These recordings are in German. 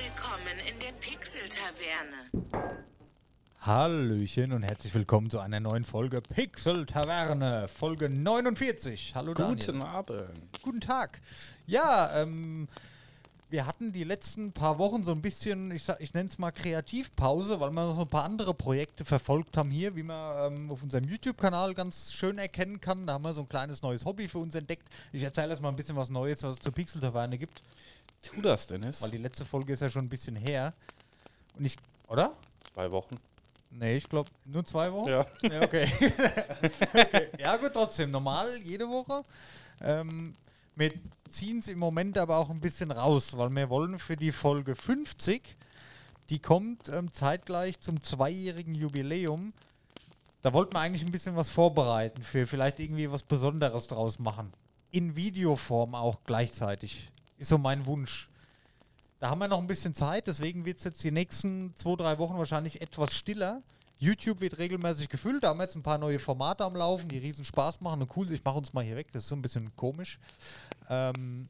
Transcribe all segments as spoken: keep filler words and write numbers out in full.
willkommen in der Pixel-Taverne. Hallöchen und herzlich willkommen zu einer neuen Folge Pixel-Taverne, Folge neunundvierzig. Hallo Daniel. Guten Abend. Guten Tag. Ja, ähm, wir hatten die letzten paar Wochen so ein bisschen, ich, sag- ich nenne es mal Kreativpause, weil wir noch so ein paar andere Projekte verfolgt haben hier, wie man ähm, auf unserem YouTube-Kanal ganz schön erkennen kann. Da haben wir so ein kleines neues Hobby für uns entdeckt. Ich erzähle erst mal ein bisschen was Neues, was es zur Pixel-Taverne gibt, Tu das, Dennis. weil die letzte Folge ist ja schon ein bisschen her. Und ich, oder? Zwei Wochen. Nee, ich glaube nur zwei Wochen. Ja. Ja, okay. okay. Ja, gut, trotzdem. Normal jede Woche. Ähm, wir ziehen es im Moment aber auch ein bisschen raus, weil wir wollen für die Folge fünfzig, die kommt ähm, zeitgleich zum zweijährigen Jubiläum. Da wollten wir eigentlich ein bisschen was vorbereiten, für vielleicht irgendwie was Besonderes draus machen. In Videoform auch gleichzeitig. Ist so mein Wunsch. Da haben wir noch ein bisschen Zeit, deswegen wird es jetzt die nächsten zwei, drei Wochen wahrscheinlich etwas stiller. YouTube wird regelmäßig gefüllt, da haben wir jetzt ein paar neue Formate am Laufen, die riesen Spaß machen und cool. Ich mache uns mal hier weg, das ist so ein bisschen komisch. Ähm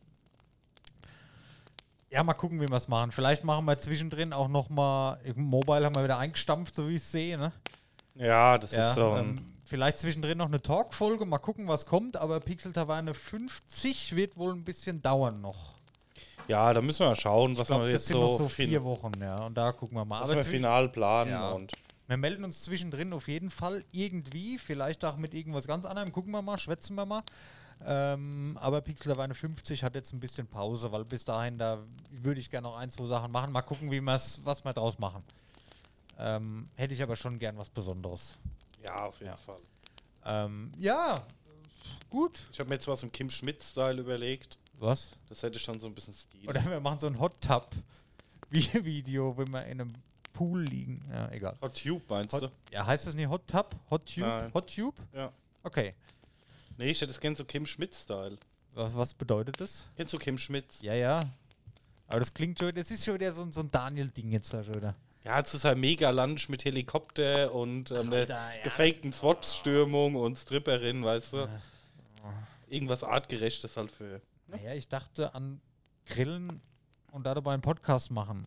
ja, mal gucken, wie wir es machen. Vielleicht machen wir zwischendrin auch nochmal, Mobile haben wir wieder eingestampft, so wie ich es sehe, ne? Ja, das Ja, ist so ein... ähm, vielleicht zwischendrin noch eine Talk-Folge, mal gucken, was kommt, aber Pixel Taverne fünfzig wird wohl ein bisschen dauern noch. Ja, da müssen wir mal schauen, was Ich glaube, wir das jetzt sind noch so, so fin- vier Wochen, ja, und da gucken wir mal. was Aber wir zwi- final planen Ja. und... wir melden uns zwischendrin auf jeden Fall irgendwie, vielleicht auch mit irgendwas ganz anderem, gucken wir mal, schwätzen wir mal. Ähm, aber Pixel Taverne fünfzig hat jetzt ein bisschen Pause, weil bis dahin, da würde ich gerne noch ein, zwei Sachen machen. Mal gucken, wie wir's, was wir draus machen. Ähm, hätte ich aber schon gern was Besonderes. Ja, auf jeden Ja. Fall. Ähm, ja, gut. Ich habe mir jetzt was im Kim Schmidt-Style überlegt. Was? Das hätte schon so ein bisschen Stil. Oder wir machen so ein Hot Tub Video, wenn wir in einem Pool liegen. Ja, egal. Hot Tube meinst Hot, du? ja, heißt das nicht Hot Tub? Hot Tube? Nein. Hot Tube? Ja. Okay. Nee, ich hätte es gern so Kim Schmidt-Style. Was, was bedeutet das? Kennst du Kim Schmidt? Ja, ja. Aber das klingt schon, das ist schon wieder so, ein- so ein Daniel-Ding jetzt da schon wieder. Ja, es ist halt mega Lunch mit Helikopter und ähm, der Alter, ja, gefakten SWAT-Stürmung und Stripperin, weißt du? Ja. Irgendwas artgerechtes halt für... Naja, ich dachte an Grillen und da dabei einen Podcast machen.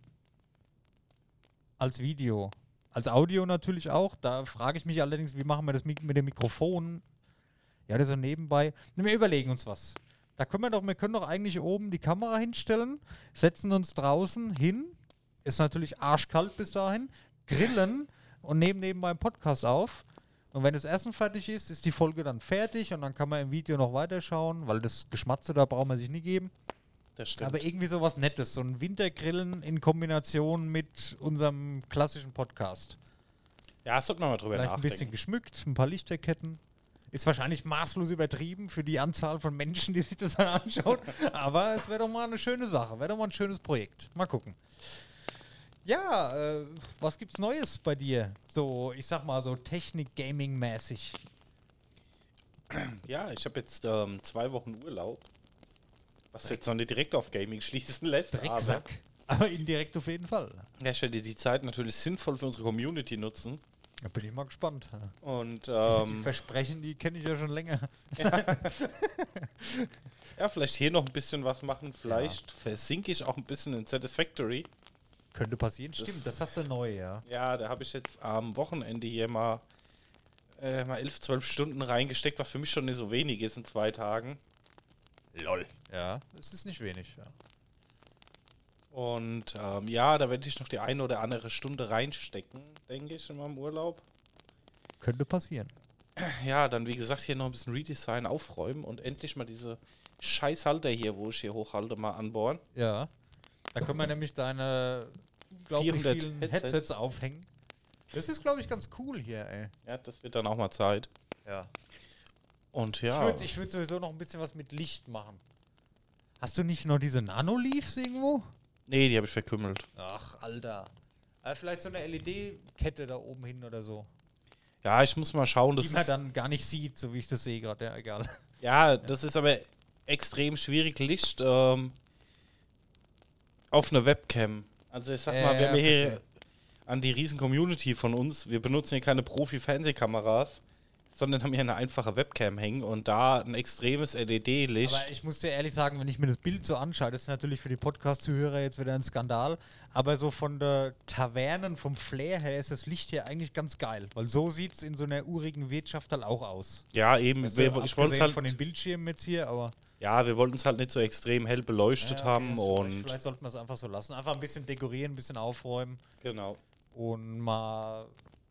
Als Video. Als Audio natürlich auch. Da frage ich mich allerdings, wie machen wir das mit, mit dem Mikrofon? Ja, das so nebenbei. Wir überlegen uns was. Da können wir doch, wir können doch eigentlich oben die Kamera hinstellen, setzen uns draußen hin. Ist natürlich arschkalt bis dahin. Grillen und nehmen nebenbei einen Podcast auf. Und wenn das Essen fertig ist, ist die Folge dann fertig und dann kann man im Video noch weiterschauen, weil das Geschmatze da braucht man sich nie geben. Das stimmt. Aber irgendwie sowas Nettes, so ein Wintergrillen in Kombination mit unserem klassischen Podcast. Ja, das sollte man mal drüber Vielleicht ein nachdenken. bisschen geschmückt, ein paar Lichterketten. Ist wahrscheinlich maßlos übertrieben für die Anzahl von Menschen, die sich das dann anschauen. Aber es wäre doch mal eine schöne Sache, wäre doch mal ein schönes Projekt. Mal gucken. Ja, äh, was gibt's Neues bei dir? So, ich sag mal so Technik-Gaming-mäßig. Ja, ich habe jetzt ähm, zwei Wochen Urlaub. Was jetzt noch nicht direkt auf Gaming schließen lässt. Aber Drecksack. Aber indirekt auf jeden Fall. ja, ich werde die Zeit natürlich sinnvoll für unsere Community nutzen. Da bin ich mal gespannt. Und Die ähm, Versprechen, die kenne ich ja schon länger. ja, vielleicht hier noch ein bisschen was machen. Vielleicht versinke ich auch ein bisschen in Satisfactory. Könnte passieren, Das- stimmt, das hast du neu, ja. Ja, da habe ich jetzt am Wochenende hier mal, äh, mal elf, zwölf Stunden reingesteckt, was für mich schon nicht so wenig ist in zwei Tagen. Lol. Ja, es ist nicht wenig, ja. Und ähm, ja, da werde ich noch die eine oder andere Stunde reinstecken, denke ich, in meinem Urlaub. Könnte passieren. Ja, dann wie gesagt hier noch ein bisschen Redesign, aufräumen und endlich mal diese Scheißhalter hier, wo ich hier hochhalte, mal anbohren. Ja. Da können wir nämlich deine unglaublich vierhundert vielen Headsets. Headsets aufhängen. Das ist, glaube ich, ganz cool hier, ey. Ja, das wird dann auch mal Zeit. Ja. Und Ich ja, würde ich würd sowieso noch ein bisschen was mit Licht machen. Hast du nicht noch diese Nano-Leafs irgendwo? nee, die habe ich verkümmelt. Ach, Alter. Äh, vielleicht so eine L E D-Kette da oben hin oder so. Ja, ich muss mal schauen, das Die man ist, dann gar nicht sieht, so wie ich das sehe gerade. Ja, egal. ja, das ist aber extrem schwierig, Licht ähm, auf einer Webcam. Also ich sag Ja, mal, wenn ja, wir hier verstehe. an die riesen Community von uns, wir benutzen hier keine Profi-Fernsehkameras, sondern haben hier eine einfache Webcam hängen und da ein extremes L E D-Licht. Aber ich muss dir ehrlich sagen, wenn ich mir das Bild so anschaue, das ist natürlich für die Podcast-Zuhörer jetzt wieder ein Skandal, aber so von der Tavernen, vom Flair her ist das Licht hier eigentlich ganz geil, weil so sieht es in so einer urigen Wirtschaft halt auch aus. Ja, eben. Also, Wir, ich wollte es halt, von den Bildschirmen jetzt hier, aber... ja, wir wollten es halt nicht so extrem hell beleuchtet Ja, okay, haben ist und... vielleicht, vielleicht sollten wir es einfach so lassen. Einfach ein bisschen dekorieren, ein bisschen aufräumen Genau. und mal...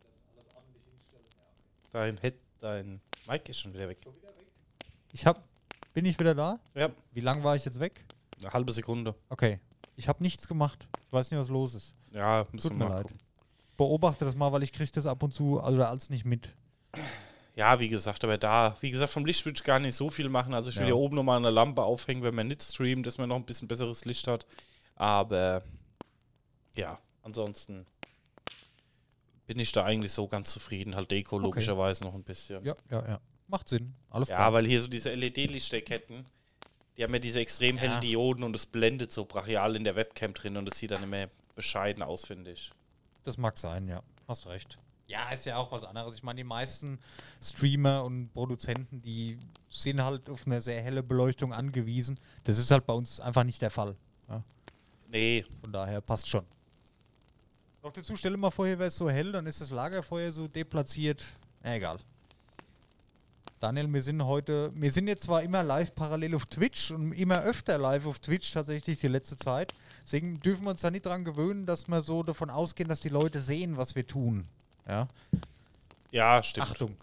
Dein, Head, dein Mic ist schon wieder weg. Ich hab... Bin ich wieder da? Ja, Wie lang war ich jetzt weg? eine halbe Sekunde. Okay. Ich habe nichts gemacht. Ich weiß nicht, was los ist. Ja, müssen Tut wir mir mal leid. gucken. Beobachte das mal, weil ich kriege das ab und zu oder als nicht mit. Ja, wie gesagt, aber da, wie gesagt, vom Licht würde ich gar nicht so viel machen. Also ich will Ja. hier oben nochmal eine Lampe aufhängen, wenn man nicht streamt, dass man noch ein bisschen besseres Licht hat. Aber ja, ansonsten bin ich da eigentlich so ganz zufrieden. Halt Deko Okay. logischerweise noch ein bisschen. Ja, ja, ja. Macht Sinn. Alles Ja, klar. weil hier so diese L E D-Lichterketten, die haben ja diese extrem hellen Ja. Dioden und es blendet so brachial in der Webcam drin und es sieht dann immer bescheiden aus, finde ich. Das mag sein, ja. Hast recht. Ja, ist ja auch was anderes. Ich meine, die meisten Streamer und Produzenten, die sind halt auf eine sehr helle Beleuchtung angewiesen. Das ist halt bei uns einfach nicht der Fall. Ja. Nee, Von daher passt schon. Noch dazu, stell dir mal vor, hier wäre es so hell, dann ist das Lagerfeuer so deplatziert. Äh, egal. Daniel, wir sind heute, wir sind jetzt zwar immer live parallel auf Twitch und immer öfter live auf Twitch tatsächlich die letzte Zeit. Deswegen dürfen wir uns da nicht dran gewöhnen, dass wir so davon ausgehen, dass die Leute sehen, was wir tun. Ja. ja, stimmt. Achtung.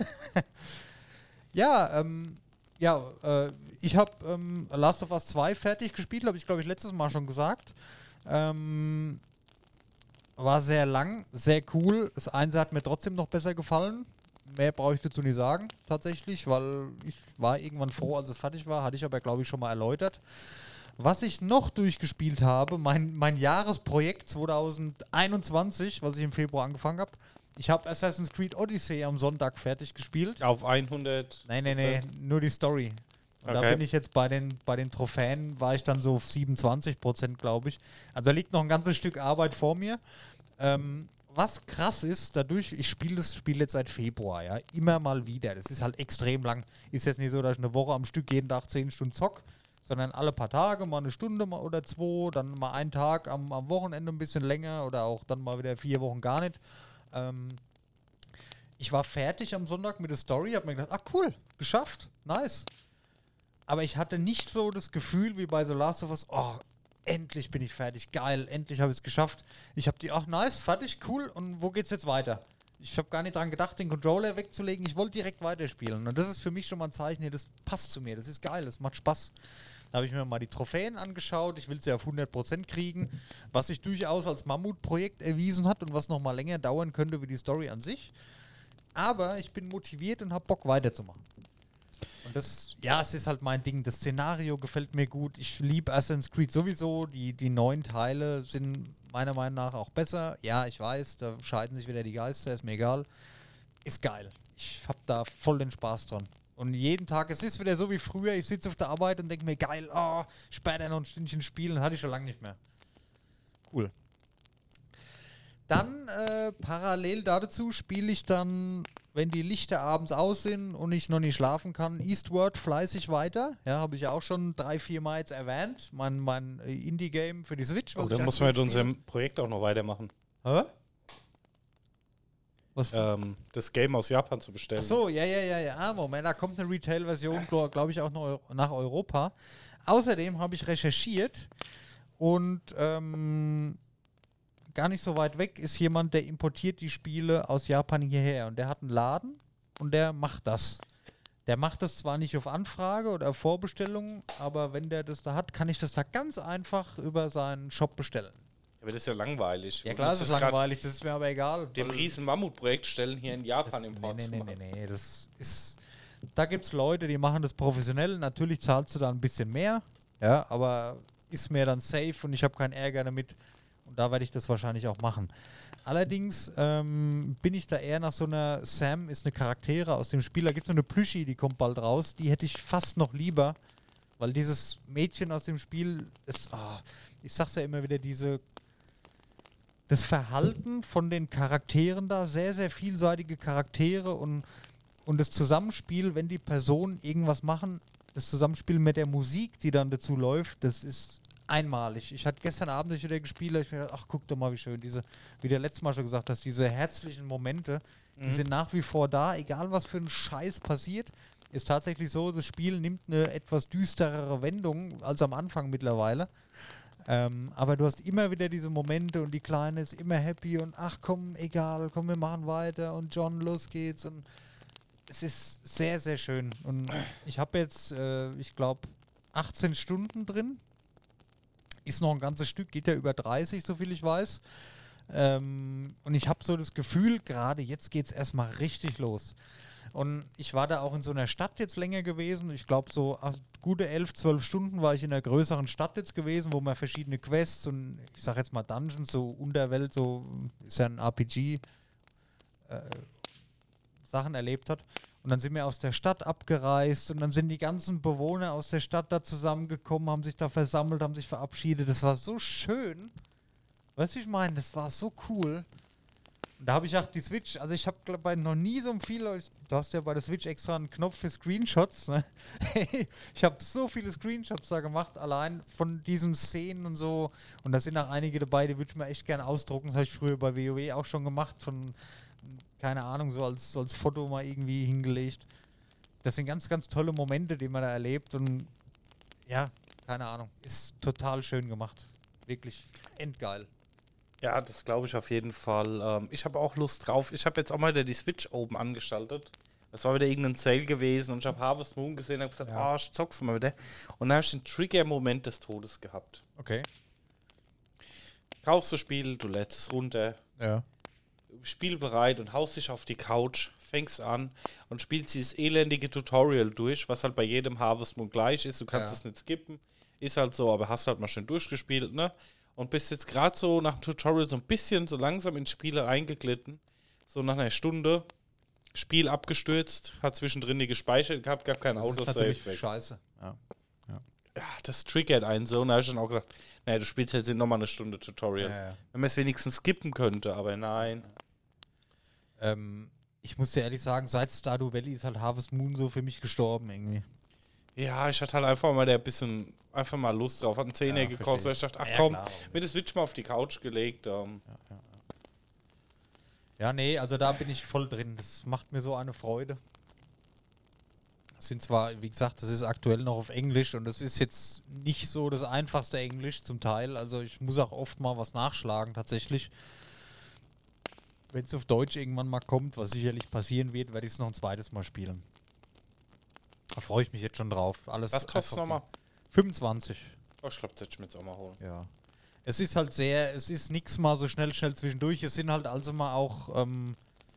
ja, ähm, ja, äh, ich habe ähm, Last of Us zwei fertig gespielt, habe ich glaube ich letztes Mal schon gesagt. Ähm, war sehr lang, sehr cool. Das Einser hat mir trotzdem noch besser gefallen. Mehr brauche ich dazu nicht sagen, tatsächlich, weil ich war irgendwann froh, als es fertig war, hatte ich aber glaube ich schon mal erläutert. Was ich noch durchgespielt habe, mein, mein Jahresprojekt zwanzig einundzwanzig, was ich im Februar angefangen habe. Ich habe Assassin's Creed Odyssey am Sonntag fertig gespielt. Auf hundert. Nein, nein, nein, nur die Story. Und da Okay. bin ich jetzt bei den, bei den Trophäen, war ich dann so auf siebenundzwanzig Prozent, glaube ich. Also da liegt noch ein ganzes Stück Arbeit vor mir. Ähm, was krass ist, dadurch, ich spiele das Spiel jetzt seit Februar, ja, immer mal wieder. Das ist halt extrem lang. Ist jetzt nicht so, dass ich eine Woche am Stück jeden Tag zehn Stunden zock, sondern alle paar Tage mal eine Stunde mal oder zwei, dann mal einen Tag am, am Wochenende ein bisschen länger oder auch dann mal wieder vier Wochen gar nicht. Ähm, ich war fertig am Sonntag mit der Story, hab mir gedacht, ah cool, geschafft, nice. Aber ich hatte nicht so das Gefühl wie bei The Last of Us, oh, endlich bin ich fertig, geil, endlich habe ich es geschafft. Ich habe die, ach nice, fertig, cool, und wo geht's jetzt weiter? Ich habe gar nicht dran gedacht, den Controller wegzulegen, ich wollte direkt weiterspielen. Und das ist für mich schon mal ein Zeichen, hier, das passt zu mir, das ist geil, das macht Spaß. Da habe ich mir mal die Trophäen angeschaut, ich will sie auf hundert Prozent kriegen, was sich durchaus als Mammutprojekt erwiesen hat und was noch mal länger dauern könnte wie die Story an sich. Aber ich bin motiviert und habe Bock weiterzumachen. Und das, ja, es ist halt mein Ding. Das Szenario gefällt mir gut. Ich liebe Assassin's Creed sowieso. Die, die neuen Teile sind meiner Meinung nach auch besser. Ja, ich weiß, da scheiden sich wieder die Geister, ist mir egal. Ist geil. Ich habe da voll den Spaß dran. Und jeden Tag, es ist wieder so wie früher, ich sitze auf der Arbeit und denke mir, geil, oh, später noch ein Stündchen spielen, hatte ich schon lange nicht mehr. Cool. Dann äh, parallel dazu spiele ich dann, wenn die Lichter abends aus sind und ich noch nicht schlafen kann, Eastward fleißig weiter. Ja, habe ich ja auch schon drei, vier Mal jetzt erwähnt. Mein, mein äh, Indie-Game für die Switch. Oh, was dann ich muss man mit aktuell spiele. unserem Projekt auch noch weitermachen. Hä? Was? Ähm, das Game aus Japan zu bestellen. Ach so, ja, ja, ja, ja. Ah, Moment, da kommt eine Retail-Version, glaube glaub ich, auch noch nach Europa. Außerdem habe ich recherchiert und ähm, gar nicht so weit weg ist jemand, der importiert die Spiele aus Japan hierher. Und der hat einen Laden und der macht das. Der macht das zwar nicht auf Anfrage oder auf Vorbestellung, aber wenn der das da hat, kann ich das da ganz einfach über seinen Shop bestellen. Aber das ist ja langweilig. Ja Du klar, willst das ist das grad langweilig, das ist mir aber egal. Dem weil- riesen Mammutprojekt stellen, hier in Japan Das, Import nee, zu nee, machen. nee, nee, das ist. Da gibt es Leute, die machen das professionell. Natürlich zahlst du da ein bisschen mehr, ja, aber ist mir dann safe und ich habe keinen Ärger damit. Und da werde ich das wahrscheinlich auch machen. Allerdings ähm, bin ich da eher nach so einer Sam, ist eine Charaktere aus dem Spiel. Da gibt es so eine Plüschi, die kommt bald raus. Die hätte ich fast noch lieber, weil dieses Mädchen aus dem Spiel, das, ah, ich sag's ja immer wieder, diese. Das Verhalten von den Charakteren da, sehr, sehr vielseitige Charaktere und und das Zusammenspiel, wenn die Personen irgendwas machen, das Zusammenspiel mit der Musik, die dann dazu läuft, das ist einmalig. Ich hatte gestern Abend nicht wieder gespielt, ich mir gedacht, ach, guck doch mal, wie schön, diese, wie du letztes Mal schon gesagt hast, diese herzlichen Momente, mhm. die sind nach wie vor da, egal was für ein Scheiß passiert. Ist tatsächlich so, das Spiel nimmt eine etwas düsterere Wendung als am Anfang mittlerweile. Ähm, aber du hast immer wieder diese Momente und die Kleine ist immer happy und ach komm, egal, komm, wir machen weiter und John, los geht's. Und es ist sehr, sehr schön. Und ich habe jetzt, äh, ich glaube, achtzehn Stunden drin. Ist noch ein ganzes Stück, geht ja über dreißig, so viel ich weiß. Ähm, und ich habe so das Gefühl, gerade jetzt geht es erstmal richtig los. Und ich war da auch in so einer Stadt jetzt länger gewesen. Ich glaube, so ach, gute elf, zwölf Stunden war ich in einer größeren Stadt jetzt gewesen, wo man verschiedene Quests und ich sag jetzt mal Dungeons, so Unterwelt, so ist ja ein R P G, äh, Sachen erlebt hat. Und dann sind wir aus der Stadt abgereist und dann sind die ganzen Bewohner aus der Stadt da zusammengekommen, haben sich da versammelt, haben sich verabschiedet. Das war so schön. Weißt du, wie ich meine? Das war so cool. Und da habe ich auch die Switch, also ich habe glaube ich noch nie so viel, du hast ja bei der Switch extra einen Knopf für Screenshots, ne? Ich habe so viele Screenshots da gemacht, allein von diesen Szenen und so. Und da sind auch einige dabei, die würde ich mir echt gerne ausdrucken. Das habe ich früher bei WoW auch schon gemacht, von, keine Ahnung, so als, so als Foto mal irgendwie hingelegt. Das sind ganz, ganz tolle Momente, die man da erlebt und ja, keine Ahnung, ist total schön gemacht. Wirklich endgeil. Ja, das glaube ich auf jeden Fall. Ähm, ich habe auch Lust drauf. Ich habe jetzt auch mal wieder die Switch oben angeschaltet. Es war wieder irgendein Sale gewesen und ich habe Harvest Moon gesehen und habe gesagt, ah, ja. oh, ich zock's mal wieder. Und dann habe ich den Trigger-Moment des Todes gehabt. Okay. Kaufst du Spiel, du lädst es runter. Ja. Spielbereit und haust dich auf die Couch, fängst an und spielst dieses elendige Tutorial durch, was halt bei jedem Harvest Moon gleich ist. Du kannst es ja. nicht skippen. Ist halt so, aber hast halt mal schön durchgespielt, ne? Und bist jetzt gerade so nach dem Tutorial so ein bisschen so langsam ins Spiel reingeglitten. So nach einer Stunde. Spiel abgestürzt, hat zwischendrin nie gespeichert gehabt, gab kein Autosave. Scheiße. Ja. Ja. Ja, das triggert einen so. Und da habe ich dann auch gedacht, naja, du spielst jetzt nochmal eine Stunde Tutorial. Ja, ja. Wenn man es wenigstens skippen könnte, aber nein. Ähm, ich muss dir ehrlich sagen, seit Stardew Valley ist halt Harvest Moon so für mich gestorben irgendwie. Ja, ich hatte halt einfach mal der bisschen, einfach mal Lust drauf. Hat einen Zehner ja, gekostet. Ich dachte, ach ja, komm, klar, mir das Switch mal auf die Couch gelegt. Ähm. Ja, ja, ja. ja, nee, also da bin ich voll drin. Das macht mir so eine Freude. Das sind zwar, wie gesagt, das ist aktuell noch auf Englisch und das ist jetzt nicht so das einfachste Englisch zum Teil. Also ich muss auch oft mal was nachschlagen tatsächlich. Wenn es auf Deutsch irgendwann mal kommt, was sicherlich passieren wird, werde ich es noch ein zweites Mal spielen. Da freue ich mich jetzt schon drauf. Alles was kostet es nochmal? fünfundzwanzig. Oh, ich glaube, das hätte ich mir jetzt auch mal holen. Ja. Es ist halt sehr, es ist nichts mal so schnell, schnell zwischendurch. Es sind halt also mal auch, ähm,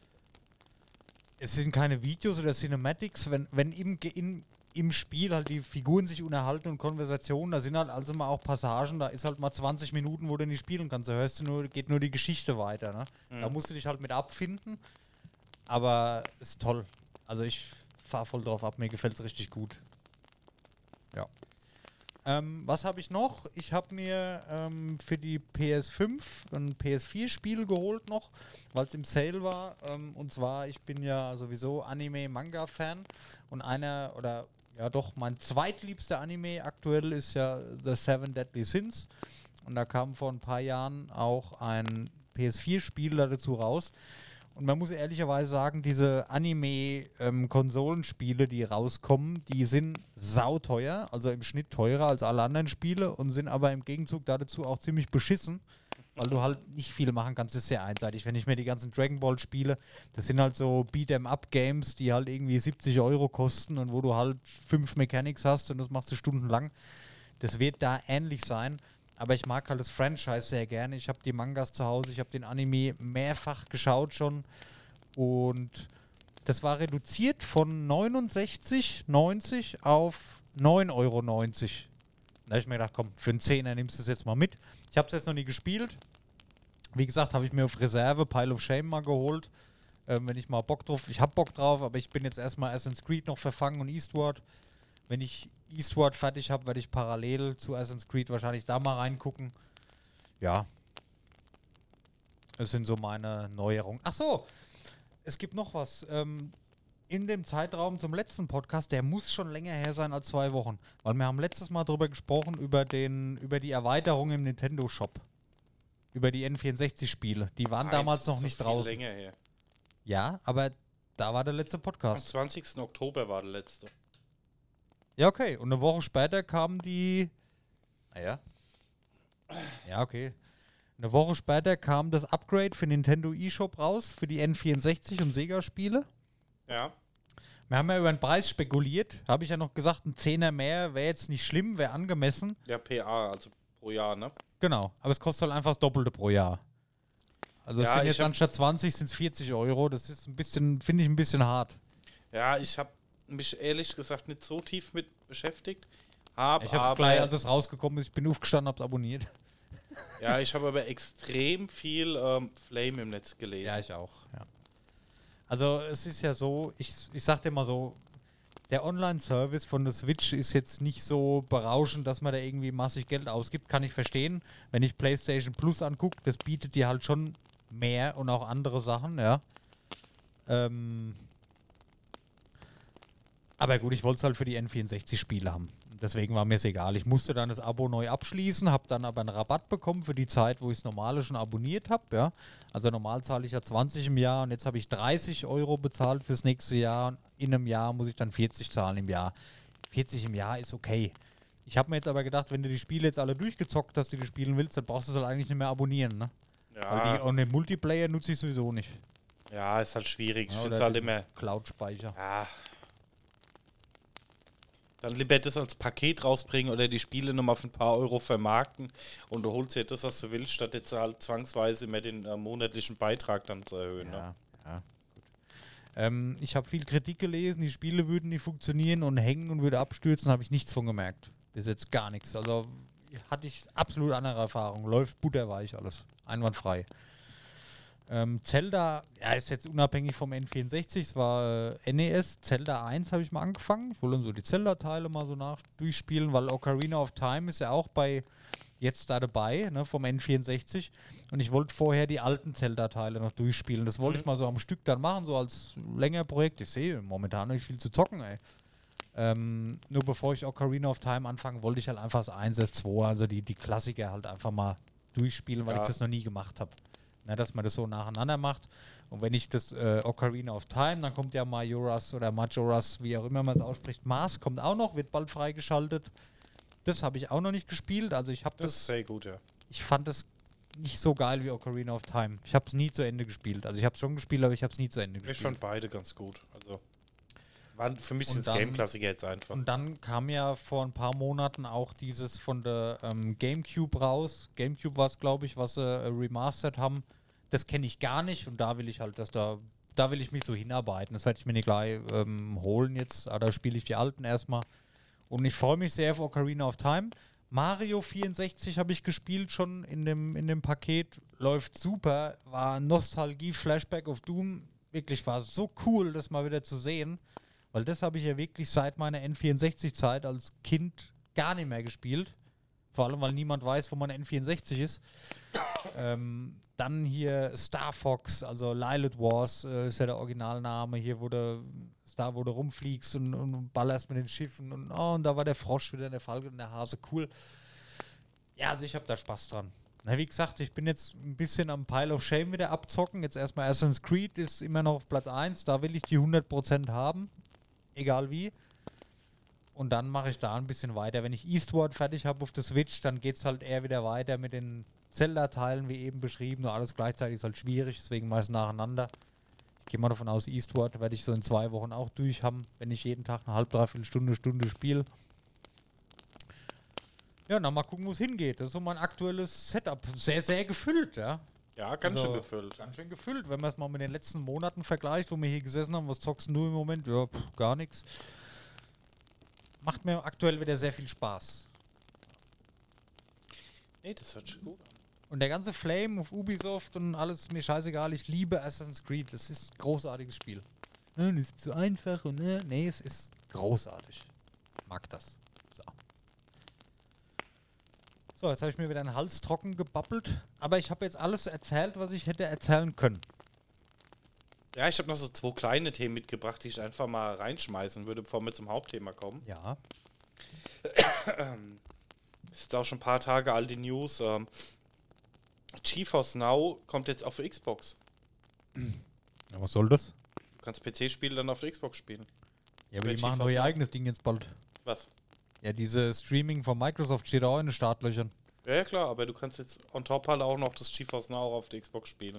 es sind keine Videos oder Cinematics. Wenn, wenn im, in, im Spiel halt die Figuren sich unterhalten und Konversationen, da sind halt also mal auch Passagen, da ist halt mal zwanzig Minuten, wo du nicht spielen kannst. Da hörst du nur, geht nur die Geschichte weiter. Ne? Mhm. Da musst du dich halt mit abfinden. Aber ist toll. Also ich fahr voll drauf ab, mir gefällt es richtig gut. Ja. Ähm, was habe ich noch? Ich habe mir ähm, für die P S fünf ein P S vier Spiel geholt noch, weil es im Sale war. Ähm, und zwar, ich bin ja sowieso Anime-Manga-Fan und einer, oder ja doch, mein zweitliebster Anime aktuell ist ja The Seven Deadly Sins. Und da kam vor ein paar Jahren auch ein P S vier Spiel dazu raus. Und man muss ehrlicherweise sagen, diese Anime-Konsolenspiele, ähm, die rauskommen, die sind sauteuer, also im Schnitt teurer als alle anderen Spiele und sind aber im Gegenzug dazu auch ziemlich beschissen, weil du halt nicht viel machen kannst. Das ist sehr einseitig. Wenn ich mir die ganzen Dragon Ball spiele, das sind halt so Beat-em-up-Games, die halt irgendwie siebzig Euro kosten und wo du halt fünf Mechanics hast und das machst du stundenlang. Das wird da ähnlich sein. Aber ich mag halt das Franchise sehr gerne. Ich habe die Mangas zu Hause, ich habe den Anime mehrfach geschaut schon. Und das war reduziert von neunundsechzig neunzig auf neun Euro neunzig. Da habe ich mir gedacht, komm, für einen Zehner nimmst du es jetzt mal mit. Ich habe es jetzt noch nie gespielt. Wie gesagt, habe ich mir auf Reserve Pile of Shame mal geholt. Ähm, wenn ich mal Bock drauf, ich habe Bock drauf, aber ich bin jetzt erstmal Assassin's Creed noch verfangen und Eastward. Wenn ich Eastward fertig habe, werde ich parallel zu Assassin's Creed wahrscheinlich da mal reingucken. Ja. Das sind so meine Neuerungen. Ach so, es gibt noch was. Ähm, in dem Zeitraum zum letzten Podcast, der muss schon länger her sein als zwei Wochen. Weil wir haben letztes Mal drüber gesprochen, über, den, über die Erweiterung im Nintendo Shop. Über die N vierundsechzig-Spiele. Die waren Nein, damals das noch ist nicht doch viel draußen. länger her. Ja, aber da war der letzte Am Podcast. zwanzigsten Oktober war der letzte. Ja, okay. Und eine Woche später kam die... Naja. Ja, okay. Eine Woche später kam das Upgrade für Nintendo eShop raus, für die N vierundsechzig und Sega-Spiele. Ja. Wir haben ja über den Preis spekuliert. Habe ich ja noch gesagt, ein Zehner mehr wäre jetzt nicht schlimm, wäre angemessen. Ja, P A, also pro Jahr, ne? Genau, aber es kostet halt einfach das Doppelte pro Jahr. Also es Ja, sind ich jetzt hab- anstatt zwanzig sind es vierzig Euro. Das ist ein bisschen, finde ich ein bisschen hart. Ja, ich habe mich ehrlich gesagt nicht so tief mit beschäftigt. Hab Ich habe es aber, gleich, als es rausgekommen ist, ich bin aufgestanden, habe es abonniert. Ja, ich habe aber extrem viel ähm, Flame im Netz gelesen. Ja, ich auch. Ja. Also es ist ja so, ich, ich sag dir mal so, der Online-Service von der Switch ist jetzt nicht so berauschend, dass man da irgendwie massig Geld ausgibt, kann ich verstehen. Wenn ich PlayStation Plus angucke, das bietet dir halt schon mehr und auch andere Sachen, ja. Ähm aber gut, ich wollte es halt für die N vierundsechzig-Spiele haben. Deswegen war mir es egal. Ich musste dann das Abo neu abschließen, habe dann aber einen Rabatt bekommen für die Zeit, wo ich das normale schon abonniert habe. Ja. Also normal zahle ich ja zwanzig im Jahr und jetzt habe ich dreißig Euro bezahlt fürs nächste Jahr. Und in einem Jahr muss ich dann vierzig zahlen im Jahr. vierzig im Jahr ist okay. Ich habe mir jetzt aber gedacht, wenn du die Spiele jetzt alle durchgezockt hast, die du spielen willst, dann brauchst du es halt eigentlich nicht mehr abonnieren. Ne? Weil die, Ja, und den Multiplayer nutze ich sowieso nicht. ja, ist halt schwierig. Ich Ja, finde es oder halt den immer. Cloud-Speicher. Ja. Dann lieber das als Paket rausbringen oder die Spiele nochmal für ein paar Euro vermarkten und du holst dir das, was du willst, statt jetzt halt zwangsweise immer den äh, monatlichen Beitrag dann zu erhöhen. Ne? Ja, ja, gut. Ähm, ich habe viel Kritik gelesen, die Spiele würden nicht funktionieren und hängen und würde abstürzen, habe ich nichts von gemerkt. Bis jetzt gar nichts. Also hatte ich absolut andere Erfahrung. Läuft butterweich alles. Einwandfrei. Ähm, Zelda, ja, ist jetzt unabhängig vom N vierundsechzig, es war äh, N E S, Zelda eins habe ich mal angefangen. Ich wollte dann so die Zelda-Teile mal so nach durchspielen, weil Ocarina of Time ist ja auch bei jetzt da dabei, ne, vom N vierundsechzig. Und ich wollte vorher die alten Zelda-Teile noch durchspielen. Das wollte Mhm. ich mal so am Stück dann machen, so als länger Projekt. Ich sehe momentan nicht viel zu zocken, ey. Ähm, nur bevor ich Ocarina of Time anfange, wollte ich halt einfach das eins, das zwei, also die, die Klassiker halt einfach mal durchspielen, weil Ja. ich das noch nie gemacht habe. Na, dass man das so nacheinander macht. Und wenn ich das äh, Ocarina of Time, dann kommt ja Majora's oder Majora's, wie auch immer man es ausspricht, Mars kommt auch noch, wird bald freigeschaltet. Das habe ich auch noch nicht gespielt. Also ich habe Das ist das, sehr gut, ja. ich fand das nicht so geil wie Ocarina of Time. Ich habe es nie zu Ende gespielt. Also ich habe es schon gespielt, aber ich habe es nie zu Ende Ich gespielt. fand beide ganz gut. Also waren für mich Und sind dann- Game-Klassiker jetzt einfach. Und dann kam ja vor ein paar Monaten auch dieses von der ähm, GameCube raus. GameCube war es, glaube ich, was sie äh, remastered haben. Das kenne ich gar nicht und da will ich halt, dass da, da will ich mich so hinarbeiten. Das werde ich mir nicht gleich ähm, holen jetzt, aber da spiele ich die alten erstmal. Und ich freue mich sehr auf Ocarina of Time. Mario vierundsechzig habe ich gespielt schon in dem, in dem Paket. Läuft super. War Nostalgie, Flashback of Doom. Wirklich war so cool, das mal wieder zu sehen. Weil das habe ich ja wirklich seit meiner N vierundsechzig-Zeit als Kind gar nicht mehr gespielt. Vor allem, weil niemand weiß, wo mein N vierundsechzig ist. ähm, dann hier Star Fox, also Lilith Wars äh, ist ja der Originalname. Hier, wo du, da, wo du rumfliegst und, und ballerst mit den Schiffen. Und, oh, und da war der Frosch wieder, der Falke und der Hase. Cool. Ja, also ich habe da Spaß dran. Na, wie gesagt, ich bin jetzt ein bisschen am Pile of Shame wieder abzocken. Jetzt erstmal Assassin's Creed ist immer noch auf Platz eins. Da will ich die hundert Prozent haben. Egal wie. Und dann mache ich da ein bisschen weiter. Wenn ich Eastward fertig habe auf der Switch, dann geht es halt eher wieder weiter mit den Zelda-Teilen, wie eben beschrieben. Nur alles gleichzeitig ist halt schwierig, deswegen meist nacheinander. Ich gehe mal davon aus, Eastward werde ich so in zwei Wochen auch durch haben, wenn ich jeden Tag eine halbe, dreiviertel Stunde, Stunde spiele. Ja, dann mal gucken, wo es hingeht. Das ist so mein aktuelles Setup. Sehr, sehr gefüllt, ja. Ja, ganz Also, schön gefüllt. Ganz schön gefüllt, wenn man es mal mit den letzten Monaten vergleicht, wo wir hier gesessen haben. Was zockst du im Moment? Ja, pff, gar nichts. Macht mir aktuell wieder sehr viel Spaß. Nee, das hört schon gut an. Und der ganze Flame auf Ubisoft und alles ist mir scheißegal. Ich liebe Assassin's Creed. Das ist ein großartiges Spiel. Ja, das ist zu einfach und ne, nee, es ist großartig. Mag das. So. So, jetzt habe ich mir wieder den Hals trocken gebabbelt. Aber ich habe jetzt alles erzählt, was ich hätte erzählen können. Ja, ich habe noch so zwei kleine Themen mitgebracht, die ich einfach mal reinschmeißen würde, bevor wir zum Hauptthema kommen. Ja. Das ist jetzt auch schon ein paar Tage alt, die News. Ähm, GeForce Now kommt jetzt auf der Xbox. Ja, was soll das? Du kannst P C-Spiele dann auf der Xbox spielen. Ja, aber Wer die machen GeForce doch ihr Now? eigenes Ding jetzt bald. Was? Ja, diese Streaming von Microsoft steht auch in den Startlöchern. Ja, ja, klar, aber du kannst jetzt on top halt auch noch das GeForce Now auf der Xbox spielen.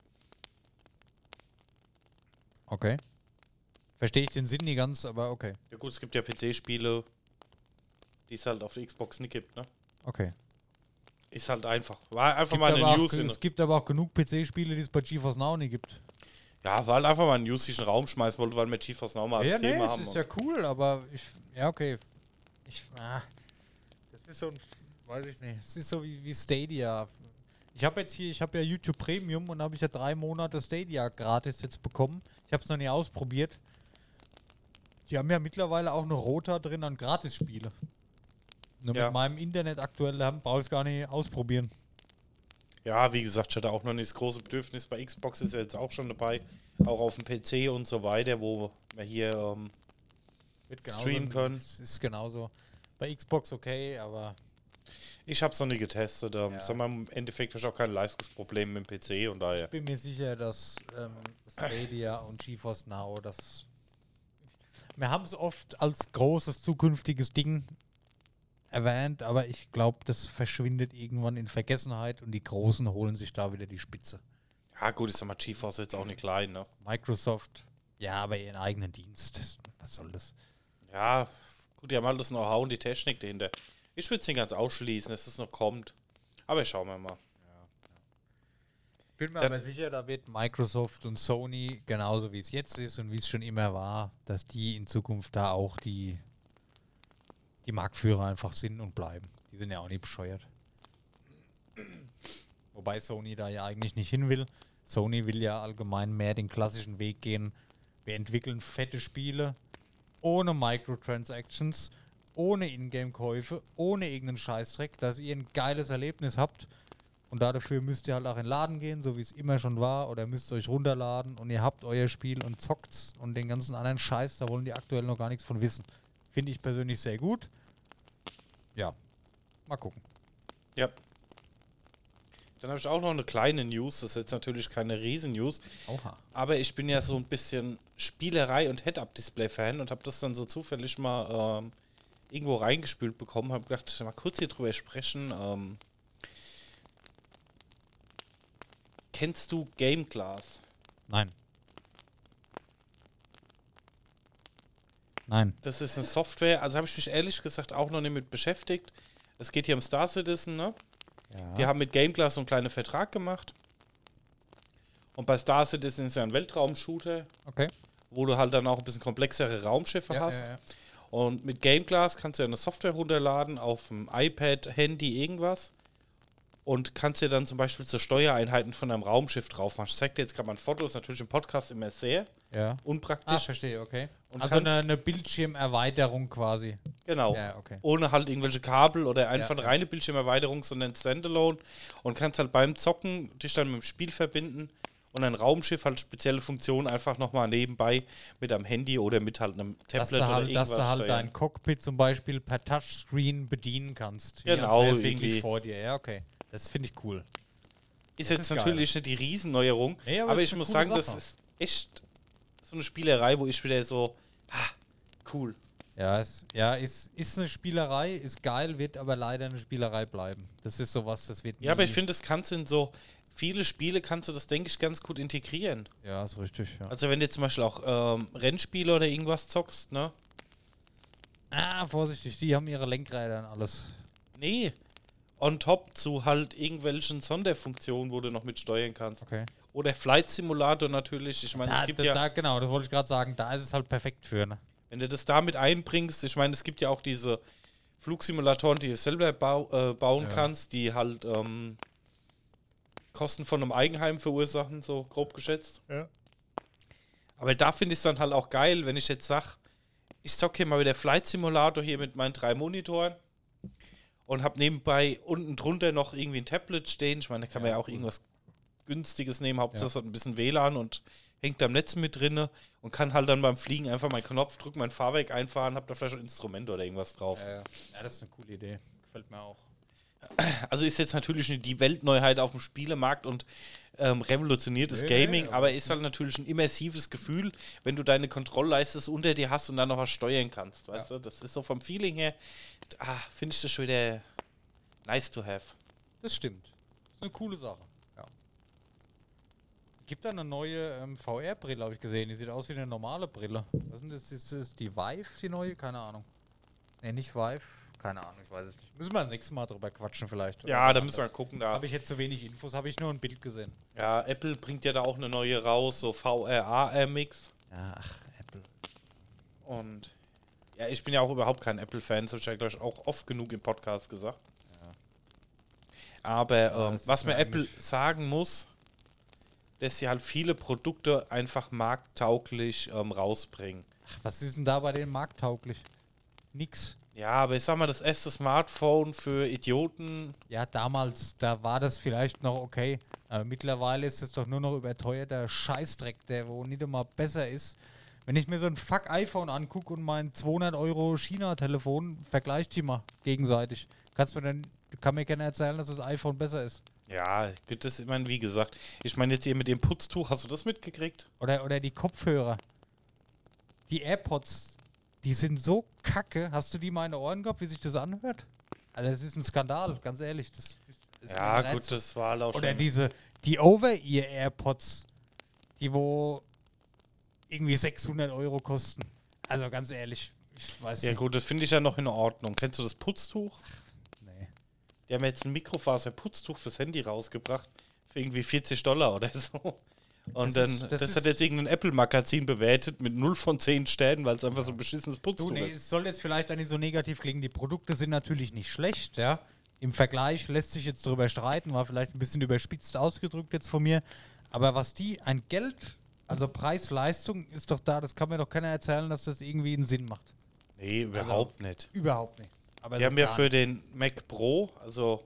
Okay. Verstehe ich den Sinn nie ganz, aber okay. Ja gut, es gibt ja P C-Spiele, die es halt auf der Xbox nicht gibt, ne? Okay. Ist halt einfach. War einfach Gibt mal aber eine auch, News. ge- In, es gibt aber auch genug P C-Spiele, die es bei GeForce Now nicht gibt. ja, war halt einfach mal eine News, die ich in den Raum schmeißen wollte, weil wir GeForce Now mal als Ja, nee, Thema es haben. ist ja cool, aber ich, ja, okay. Ich, ah, das ist so ein, weiß ich nicht, es ist so wie, wie Stadia. Ich habe jetzt hier, ich habe ja YouTube Premium und habe ich ja drei Monate Stadia gratis jetzt bekommen. Ich habe es noch nie ausprobiert. Die haben ja mittlerweile auch eine Rota drin an Gratisspiele. Nur Ja. mit meinem Internet aktuell brauche ich es gar nicht ausprobieren. Ja, wie gesagt, ich hatte auch noch nicht das große Bedürfnis. Bei Xbox ist ja jetzt auch schon dabei, auch auf dem P C und so weiter, wo wir hier ähm, Wird streamen können. Es ist genauso. Bei Xbox okay, aber Ich habe es noch nie getestet. Ähm, Ja. Sag mal, im Endeffekt habe ich auch keine Leistungsprobleme mit dem P C und daher. ich bin mir sicher, dass ähm, Stadia und GeForce Now, das wir haben es oft als großes zukünftiges Ding erwähnt, aber ich glaube, das verschwindet irgendwann in Vergessenheit und die Großen holen sich da wieder die Spitze. Ja, gut, ich sag mal, GeForce ist jetzt auch nicht klein, ne? Microsoft, ja, aber ihren eigenen Dienst. Das, was soll das? Ja, gut, die haben halt das Know-how und die Technik dahinter. Ich würde es nicht ganz ausschließen, dass es noch kommt. Aber schauen wir mal. Bin mir Dann- aber sicher, da wird Microsoft und Sony, genauso wie es jetzt ist und wie es schon immer war, dass die in Zukunft da auch die, die Marktführer einfach sind und bleiben. Die sind ja auch nicht bescheuert. Wobei Sony da ja eigentlich nicht hin will. Sony will ja allgemein mehr den klassischen Weg gehen. Wir entwickeln fette Spiele ohne Microtransactions, ohne Ingame-Käufe, ohne irgendeinen Scheißdreck, dass ihr ein geiles Erlebnis habt. Und dafür müsst ihr halt auch in den Laden gehen, so wie es immer schon war, oder müsst euch runterladen und ihr habt euer Spiel und zockt's und den ganzen anderen Scheiß, da wollen die aktuell noch gar nichts von wissen. Finde ich persönlich sehr gut. Ja, mal gucken. Ja. Dann habe ich auch noch eine kleine News. Das ist jetzt natürlich keine Riesen-News. Oha. Aber ich bin ja so ein bisschen Spielerei- und Head-Up-Display-Fan und habe das dann so zufällig mal ähm, irgendwo reingespült bekommen. Habe gedacht, mal kurz hier drüber sprechen. Ähm, kennst du Game Glass? Nein. Nein. Das ist eine Software, also habe ich mich ehrlich gesagt auch noch nicht mit beschäftigt. Es geht hier um Star Citizen, ne? Ja. Die haben mit Game Glass so einen kleinen Vertrag gemacht. Und bei Star Citizen ist ja ein Weltraum-Shooter, Okay. wo du halt dann auch ein bisschen komplexere Raumschiffe Ja, hast. ja, ja. Und mit Game Glass kannst du ja eine Software runterladen auf dem iPad, Handy, irgendwas. Und kannst dir dann zum Beispiel zur Steuereinheiten von einem Raumschiff drauf machen. Ich zeig dir jetzt gerade mal ein Foto, ist natürlich im Podcast immer sehr Ja. Ah, unpraktisch. verstehe, okay. Und Also kannst- eine, eine Bildschirmerweiterung quasi. Genau. Ja, okay. Ohne halt irgendwelche Kabel oder einfach Ja, eine ja. reine Bildschirmerweiterung, sondern Standalone. Und kannst halt beim Zocken dich dann mit dem Spiel verbinden und ein Raumschiff halt spezielle Funktionen einfach nochmal nebenbei mit einem Handy oder mit halt einem Dass Tablet du oder halt, irgendwas dass du halt steuern. dein Cockpit zum Beispiel per Touchscreen bedienen kannst. Wie Genau, als wär's irgendwie. wirklich vor dir. Ja, okay. Das finde ich cool. Ist Das jetzt ist geil. natürlich nicht die Riesenneuerung, Nee, aber aber, es ist ich eine muss coole sagen, das Sache. ist echt so eine Spielerei, wo ich wieder so, ha, cool. Ja, es, ja ist, ist eine Spielerei, ist geil, wird aber leider eine Spielerei bleiben. Das ist sowas, das wird Ja, aber nie- ich finde, das kannst du in so viele Spiele, kannst du das, denke ich, ganz gut integrieren. Ja, ist richtig, ja. Also wenn du jetzt zum Beispiel auch ähm, Rennspiele oder irgendwas zockst, ne? Ah, vorsichtig, die haben ihre Lenkräder und alles. Nee. On top zu halt irgendwelchen Sonderfunktionen, wo du noch mit steuern kannst. Okay. Oder Flight Simulator natürlich. Ich meine, Da, es gibt da, ja, da, genau, das wollte ich gerade sagen, da ist es halt perfekt für, ne? wenn du das damit einbringst, ich meine, es gibt ja auch diese Flugsimulatoren, die du selber bau, äh, bauen Ja. kannst, die halt ähm, Kosten von einem Eigenheim verursachen, so grob geschätzt. Ja. Aber da finde ich es dann halt auch geil, wenn ich jetzt sage, ich zocke hier mal wieder Flight Simulator hier mit meinen drei Monitoren und habe nebenbei unten drunter noch irgendwie ein Tablet stehen. Ich meine, da kann man ja auch irgendwas günstiges nehmen, Hauptsache es hat ein bisschen W L A N und hängt am Netz mit drinne und kann halt dann beim Fliegen einfach meinen Knopf drücken, mein Fahrwerk einfahren, hab da vielleicht ein Instrument oder irgendwas drauf. Ja, ja. ja, das ist eine coole Idee. Gefällt mir auch. Also ist jetzt natürlich nicht die Weltneuheit auf dem Spielemarkt und ähm, revolutioniert das Nee, Gaming, nee, aber aber ist halt natürlich ein immersives Gefühl, wenn du deine Kontrollleiste unter dir hast und dann noch was steuern kannst, weißt Ja. du? Das ist so vom Feeling her, ah, finde ich das schon wieder nice to have. Das stimmt. Das ist eine coole Sache. Ja. Gibt da eine neue ähm, V R-Brille, habe ich gesehen. Die sieht aus wie eine normale Brille. Was ist das? Ist das die Vive, die neue? Keine Ahnung. Ne, nicht Vive. Keine Ahnung, ich weiß es nicht. Müssen wir das nächste Mal drüber quatschen vielleicht. Ja, da müssen wir gucken. Da Habe ich jetzt zu wenig Infos, habe ich nur ein Bild gesehen. ja, Apple bringt ja da auch eine neue raus, so V R A R-Mix. Ja, ach, Apple. Und ja, ich bin ja auch überhaupt kein Apple-Fan, das habe ich ja, glaube ich, auch oft genug im Podcast gesagt. Ja. Aber Ja, ähm, das was ist mir mir Apple eigentlich- sagen muss, dass sie halt viele Produkte einfach markttauglich ähm, rausbringen. Ach, was ist denn da bei denen markttauglich? Nix. Ja, aber ich sag mal, das erste Smartphone für Idioten. Ja, damals, da war das vielleicht noch okay. Aber mittlerweile ist es doch nur noch überteuerter Scheißdreck, der wo nicht immer besser ist. Wenn ich mir so ein Fuck-iPhone angucke und mein zweihundert Euro China-Telefon, vergleich die mal gegenseitig. Kannst mir dann, kann mir keiner erzählen, dass das iPhone besser ist. Ja, gut, das, ich meine, wie gesagt, ich meine jetzt hier mit dem Putztuch, hast du das mitgekriegt? Oder, oder die Kopfhörer. Die AirPods, die sind so kacke. Hast du die mal in den Ohren gehabt, wie sich das anhört? Also das ist ein Skandal, ganz ehrlich. Das ist, ist Ja, mir ein gut, Rätsel. das war auch Oder schon. diese, die Over-Ear-AirPods, die wo irgendwie sechshundert Euro kosten. Also ganz ehrlich, ich weiß Ja nicht. gut, das finde ich ja noch in Ordnung. Kennst du das Putztuch? Nee. Die haben jetzt ein Mikrofaser-Putztuch fürs Handy rausgebracht. Für irgendwie vierzig Dollar oder so. Und Das dann, ist- das, das hat ist- jetzt irgendein Apple-Magazin bewertet mit null von zehn Sternen, weil es einfach so ein beschissenes Putztuch Du, nee, ist. es soll jetzt vielleicht auch nicht so negativ klingen. Die Produkte sind natürlich nicht schlecht, ja. Im Vergleich lässt sich jetzt drüber streiten, war vielleicht ein bisschen überspitzt ausgedrückt jetzt von mir. Aber was die an Geld, also Preis-Leistung, ist doch da, das kann mir doch keiner erzählen, dass das irgendwie einen Sinn macht. Nee, überhaupt nicht. Überhaupt nicht. Aber Wir so haben ja gar für den Mac Pro, also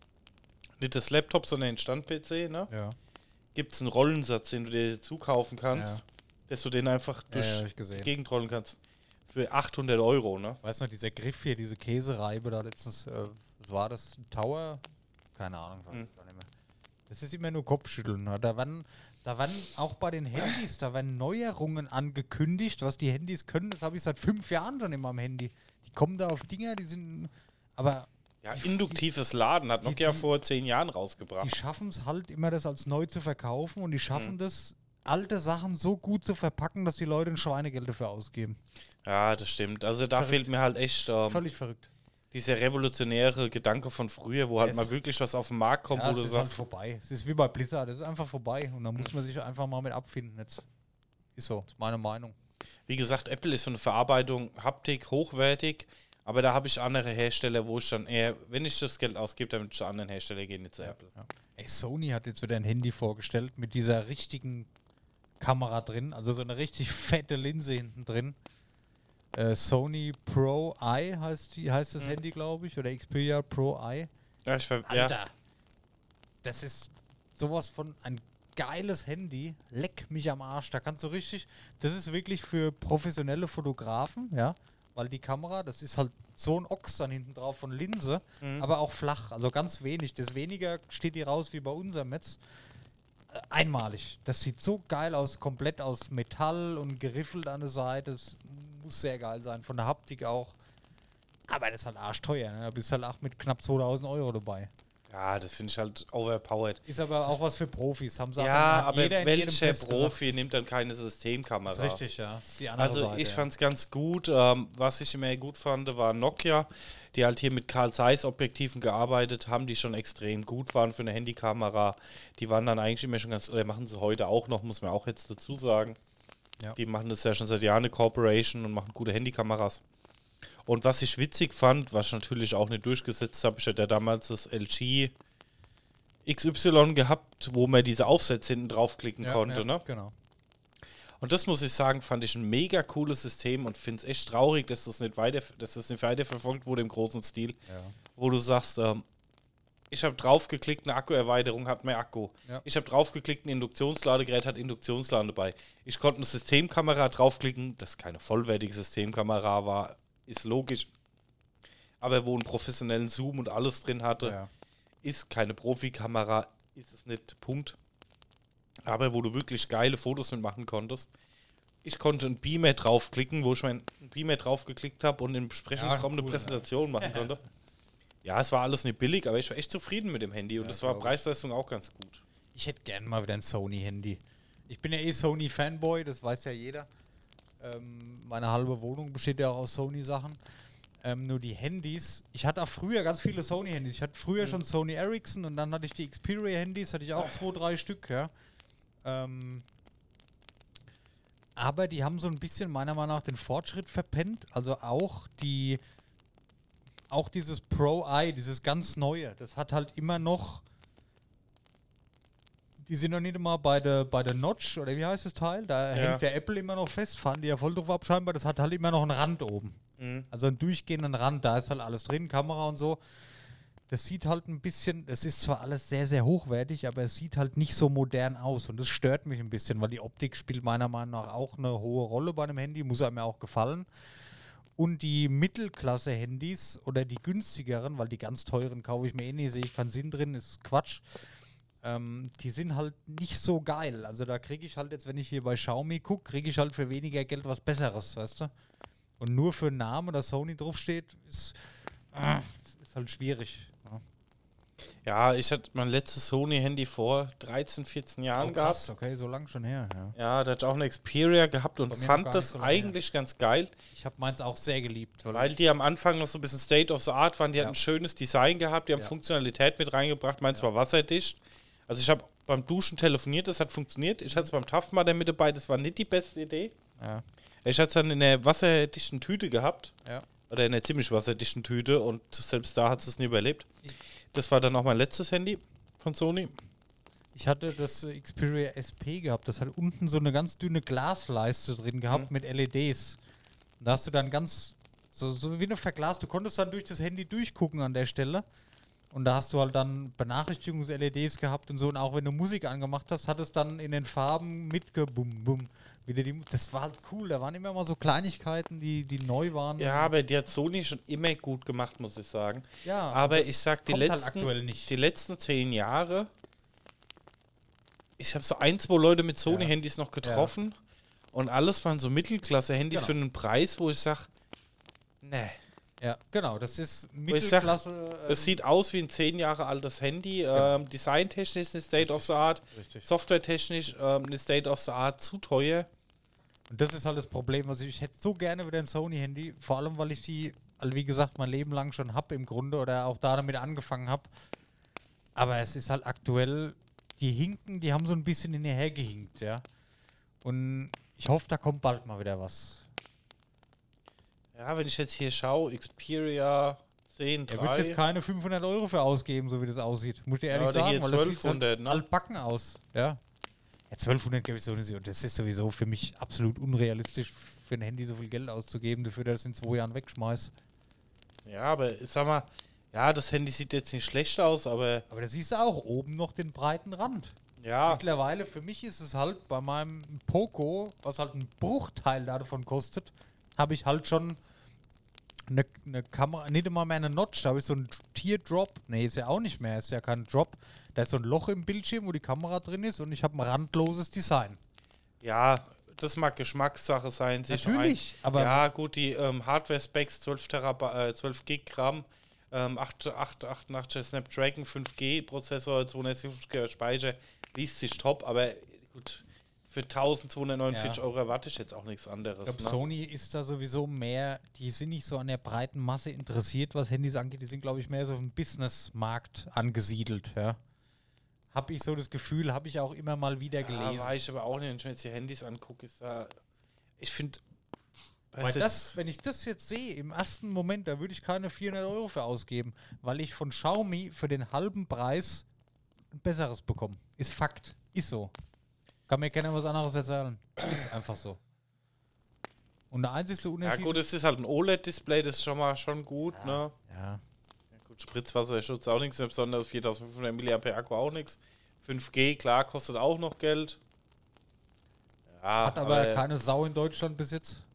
nicht das Laptop, sondern den Stand-P C, ne? nicht. Ja. Gibt es einen Rollensatz, den du dir zukaufen kannst, Ja. dass du den einfach Ja, durch ja, hab ich gesehen. die Gegend rollen kannst. Für achthundert Euro, ne? Weißt du noch, dieser Griff hier, diese Käsereibe da letztens, äh, was war das? Ein Tower? Keine Ahnung, weiß Hm. ich gar nicht mehr. Das ist immer nur Kopfschütteln. Ne? Da werden, da werden auch bei den Handys, da werden Neuerungen angekündigt, was die Handys können. Das habe ich seit fünf Jahren schon immer am Handy. Die kommen da auf Dinger, die sind, aber Ja, induktives Laden hat die- Nokia die- vor zehn Jahren rausgebracht. die schaffen es halt immer, das als neu zu verkaufen und die schaffen Hm. das, alte Sachen so gut zu verpacken, dass die Leute ein Schweinegeld dafür ausgeben. Ja, das stimmt. Also da Verrückt. fehlt mir halt echt ähm, Völlig verrückt. dieser revolutionäre Gedanke von früher, wo halt Es- mal wirklich was auf den Markt kommt, Ja, wo es du ist halt sagst, vorbei. Es ist wie bei Blizzard, es ist einfach vorbei und da muss man sich einfach mal mit abfinden jetzt. Ist so, ist meine Meinung. wie gesagt, Apple ist für eine Verarbeitung Haptik hochwertig, aber da habe ich andere Hersteller, wo ich dann eher, wenn ich das Geld ausgebe, dann würde ich zu anderen Herstellern gehen, nicht zu Apple. Ja. Ey, Sony hat jetzt wieder ein Handy vorgestellt mit dieser richtigen Kamera drin, also so eine richtig fette Linse hinten drin. Äh, Sony Pro Eye heißt, die, heißt das Mhm. Handy, glaube ich, oder Xperia Pro Eye. Ja, ich ver Alter, ja. das ist sowas von ein geiles Handy. Leck mich am Arsch. Da kannst du richtig. Das ist wirklich für professionelle Fotografen, ja. Weil die Kamera, das ist halt so ein Ochs dann hinten drauf von Linse, Mhm. aber auch flach. Also ganz wenig. Das weniger steht die raus wie bei unserem jetzt. Äh, einmalig. Das sieht so geil aus. Komplett aus Metall und geriffelt an der Seite. Das muss sehr geil sein. Von der Haptik auch. Aber das ist halt arschteuer. Ne? Da bist du halt auch mit knapp zweitausend Euro dabei. Ja, das finde ich halt overpowered. Ist aber auch was für Profis. Haben sie auch- Ja, hat aber jeder in jedem welcher Test Profi nimmt dann keine Systemkamera? gesagt. Das ist richtig, ja. Das ist die andere Also Seite, ich ja. fand es ganz gut. Ähm, was ich immer gut fand, war Nokia, die halt hier mit Carl Zeiss Objektiven gearbeitet haben, die schon extrem gut waren für eine Handykamera. Die waren dann eigentlich immer schon ganz, oder machen sie heute auch noch, muss man auch jetzt dazu sagen. Ja. Die machen das ja schon seit Jahren eine Corporation und machen gute Handykameras. Und was ich witzig fand, was ich natürlich auch nicht durchgesetzt habe, ich hatte ja damals das L G X Y gehabt, wo man diese Aufsätze hinten draufklicken ja, konnte, ja, ne? Genau. Und das muss ich sagen, fand ich ein mega cooles System und finde es echt traurig, dass das nicht weiter, dass das nicht weiterverfolgt wurde im großen Stil, Ja. wo du sagst, ähm, Ich habe draufgeklickt, eine Akkuerweiterung hat mehr Akku. Ja. Ich habe draufgeklickt, ein Induktionsladegerät hat Induktionsladen dabei. Ich konnte eine Systemkamera draufklicken, das keine vollwertige Systemkamera war, ist logisch. Aber wo einen professionellen Zoom und alles drin hatte, Ja. ist keine Profikamera, ist es nicht, Punkt. Aber wo du wirklich geile Fotos mitmachen konntest. Ich konnte ein Beamer draufklicken, wo ich mein Beamer draufgeklickt habe und im Besprechungsraum Ja, cool, eine Präsentation ja. machen konnte. Ja, es war alles nicht billig, aber ich war echt zufrieden mit dem Handy und Ja, es war glaub ich. Preis-Leistung auch ganz gut. Ich hätte gern mal wieder ein Sony-Handy. Ich bin ja eh Sony-Fanboy, das weiß ja jeder. Ähm, meine halbe Wohnung besteht ja auch aus Sony-Sachen. Ähm, nur die Handys, ich hatte auch früher ganz viele Sony-Handys. Ich hatte früher schon Sony Ericsson und dann hatte ich die Xperia-Handys, hatte ich auch zwei, drei Stück, ja. Ähm, aber die haben so ein bisschen meiner Meinung nach den Fortschritt verpennt. Also auch die, auch dieses Pro-Eye, dieses ganz neue, das hat halt immer noch, die sind noch nicht immer bei der, bei der Notch, oder wie heißt das Teil? Da Ja. hängt der Apple immer noch fest, fahren die ja voll drauf ab scheinbar, das hat halt immer noch einen Rand oben. Mhm. Also einen durchgehenden Rand, da ist halt alles drin, Kamera und so. Das sieht halt ein bisschen, es ist zwar alles sehr, sehr hochwertig, aber es sieht halt nicht so modern aus und das stört mich ein bisschen, weil die Optik spielt meiner Meinung nach auch eine hohe Rolle bei einem Handy, muss einem ja auch gefallen. Und die Mittelklasse-Handys oder die günstigeren, weil die ganz teuren kaufe ich mir eh nicht, sehe ich keinen Sinn drin, ist Quatsch. Ähm, die sind halt nicht so geil. Also da kriege ich halt jetzt, wenn ich hier bei Xiaomi gucke, kriege ich halt für weniger Geld was Besseres, weißt du? Und nur für einen Namen, dass Sony draufsteht, ist, äh, ist halt schwierig. Ja. Ja, ich hatte mein letztes Sony-Handy vor dreizehn, vierzehn Jahren Oh, gehabt. krass, okay, so lang schon her. Ja. Ja, da hatte ich auch eine Xperia gehabt und Bei mir noch fand gar das nicht so lange eigentlich ganz geil, Ich habe meins auch sehr geliebt. Weil weil die am Anfang noch so ein bisschen State of the Art waren. Die Ja. hatten ein schönes Design gehabt, die haben Ja. Funktionalität mit reingebracht. Meins war wasserdicht. Also ich habe beim Duschen telefoniert, das hat funktioniert. Ich hatte es beim Taftmader mit dabei, das war nicht die beste Idee. ja, Ich hatte es dann in der wasserdichten Tüte gehabt. ja. Oder in einer ziemlich wasserdichten Tüte und selbst da hat es nie überlebt. Das war dann auch mein letztes Handy von Sony. Ich hatte das äh, Xperia S P gehabt, das hat unten so eine ganz dünne Glasleiste drin gehabt Mhm. mit L E Ds. Und da hast du dann ganz, so, so wie eine Verglas, du konntest dann durch das Handy durchgucken an der Stelle. Und da hast du halt dann Benachrichtigungs-L E Ds gehabt und so. Und auch wenn du Musik angemacht hast, hat es dann in den Farben mitgebum, bum. Wieder die, das war halt cool, da waren immer mal so Kleinigkeiten, die, die neu waren. Ja, aber die hat Sony schon immer gut gemacht, muss ich sagen. ja Aber das ich sag, die kommt halt letzten, aktuell nicht. die letzten zehn Jahre, ich habe so ein, zwei Leute mit Sony-Handys noch getroffen und alles waren so Mittelklasse-Handys Genau. für einen Preis, wo ich sag, ne. Ja, genau, das ist ich sag, Mittelklasse. Es ähm, sieht aus wie ein zehn Jahre altes Handy. Genau. Ähm, designtechnisch ist eine State of the Art, richtig. softwaretechnisch ähm, eine State of the Art, zu teuer. Und das ist halt das Problem. Also ich hätte so gerne wieder ein Sony-Handy, vor allem weil ich die, also wie gesagt, mein Leben lang schon habe im Grunde oder auch da damit angefangen habe. Aber es ist halt aktuell, die hinken, die haben so ein bisschen hinterher gehinkt, ja. Und ich hoffe, da kommt bald mal wieder was. Ja, wenn ich jetzt hier schaue, Xperia zehn, Er wird jetzt drei. keine fünfhundert Euro für ausgeben, so wie das aussieht. Muss ich dir ehrlich Ja, oder sagen, hier weil das sieht zwölfhundert, halt ne? altbacken aus, ja. Ja, zwölfhundert gebe ich so nicht. Und das ist sowieso für mich absolut unrealistisch, für ein Handy so viel Geld auszugeben, dafür, dass ich es in zwei Jahren wegschmeiß. Ja, aber ich sag mal, ja, das Handy sieht jetzt nicht schlecht aus, aber Aber da siehst du auch oben noch den breiten Rand. ja, Mittlerweile, für mich ist es halt bei meinem Poco, was halt ein Bruchteil davon kostet, habe ich halt schon eine, eine Kamera, nicht immer mehr eine Notch, da habe ich so einen Teardrop, nee, ist ja auch nicht mehr, ist ja kein Drop, da ist so ein Loch im Bildschirm, wo die Kamera drin ist und ich habe ein randloses Design. ja, das mag Geschmackssache sein. sich Natürlich, ein, aber- ja, gut, die ähm, Hardware-Specs, zwölf Terabyte, äh, zwölf Gig RAM, ähm, acht, acht, achtundachtzig Snapdragon fünf G Prozessor, zweihundertsechzig Gigabyte Speicher, liest sich top, aber gut, für eintausendzweihundertneunundvierzig Ja. Euro erwarte ich jetzt auch nichts anderes. Ich glaube, Ne? Sony ist da sowieso mehr, die sind nicht so an der breiten Masse interessiert, was Handys angeht. Die sind, glaube ich, mehr so auf dem Businessmarkt angesiedelt. Ja. Habe ich so das Gefühl, habe ich auch immer mal wieder Ja, gelesen. war ich aber auch nicht, wenn ich mir jetzt die Handys angucke, ist da, ich finde, Weil das, wenn ich das jetzt sehe, im ersten Moment, da würde ich keine vierhundert Euro für ausgeben, weil ich von Xiaomi für den halben Preis ein besseres bekomme. Ist Fakt. Ist so. Kann mir keiner was anderes erzählen. Ist einfach so. Und der einzige ja Unterschied gut, es ist halt ein O L E D-Display, das ist schon mal schon gut, Ja. ne? Ja. Ja, gut, Spritzwasserschutz auch nichts, besonders viertausendfünfhundert Milliampere Akku auch nichts. fünf G, klar, kostet auch noch Geld. Ja, Hat aber, aber keine Sau in Deutschland bis jetzt.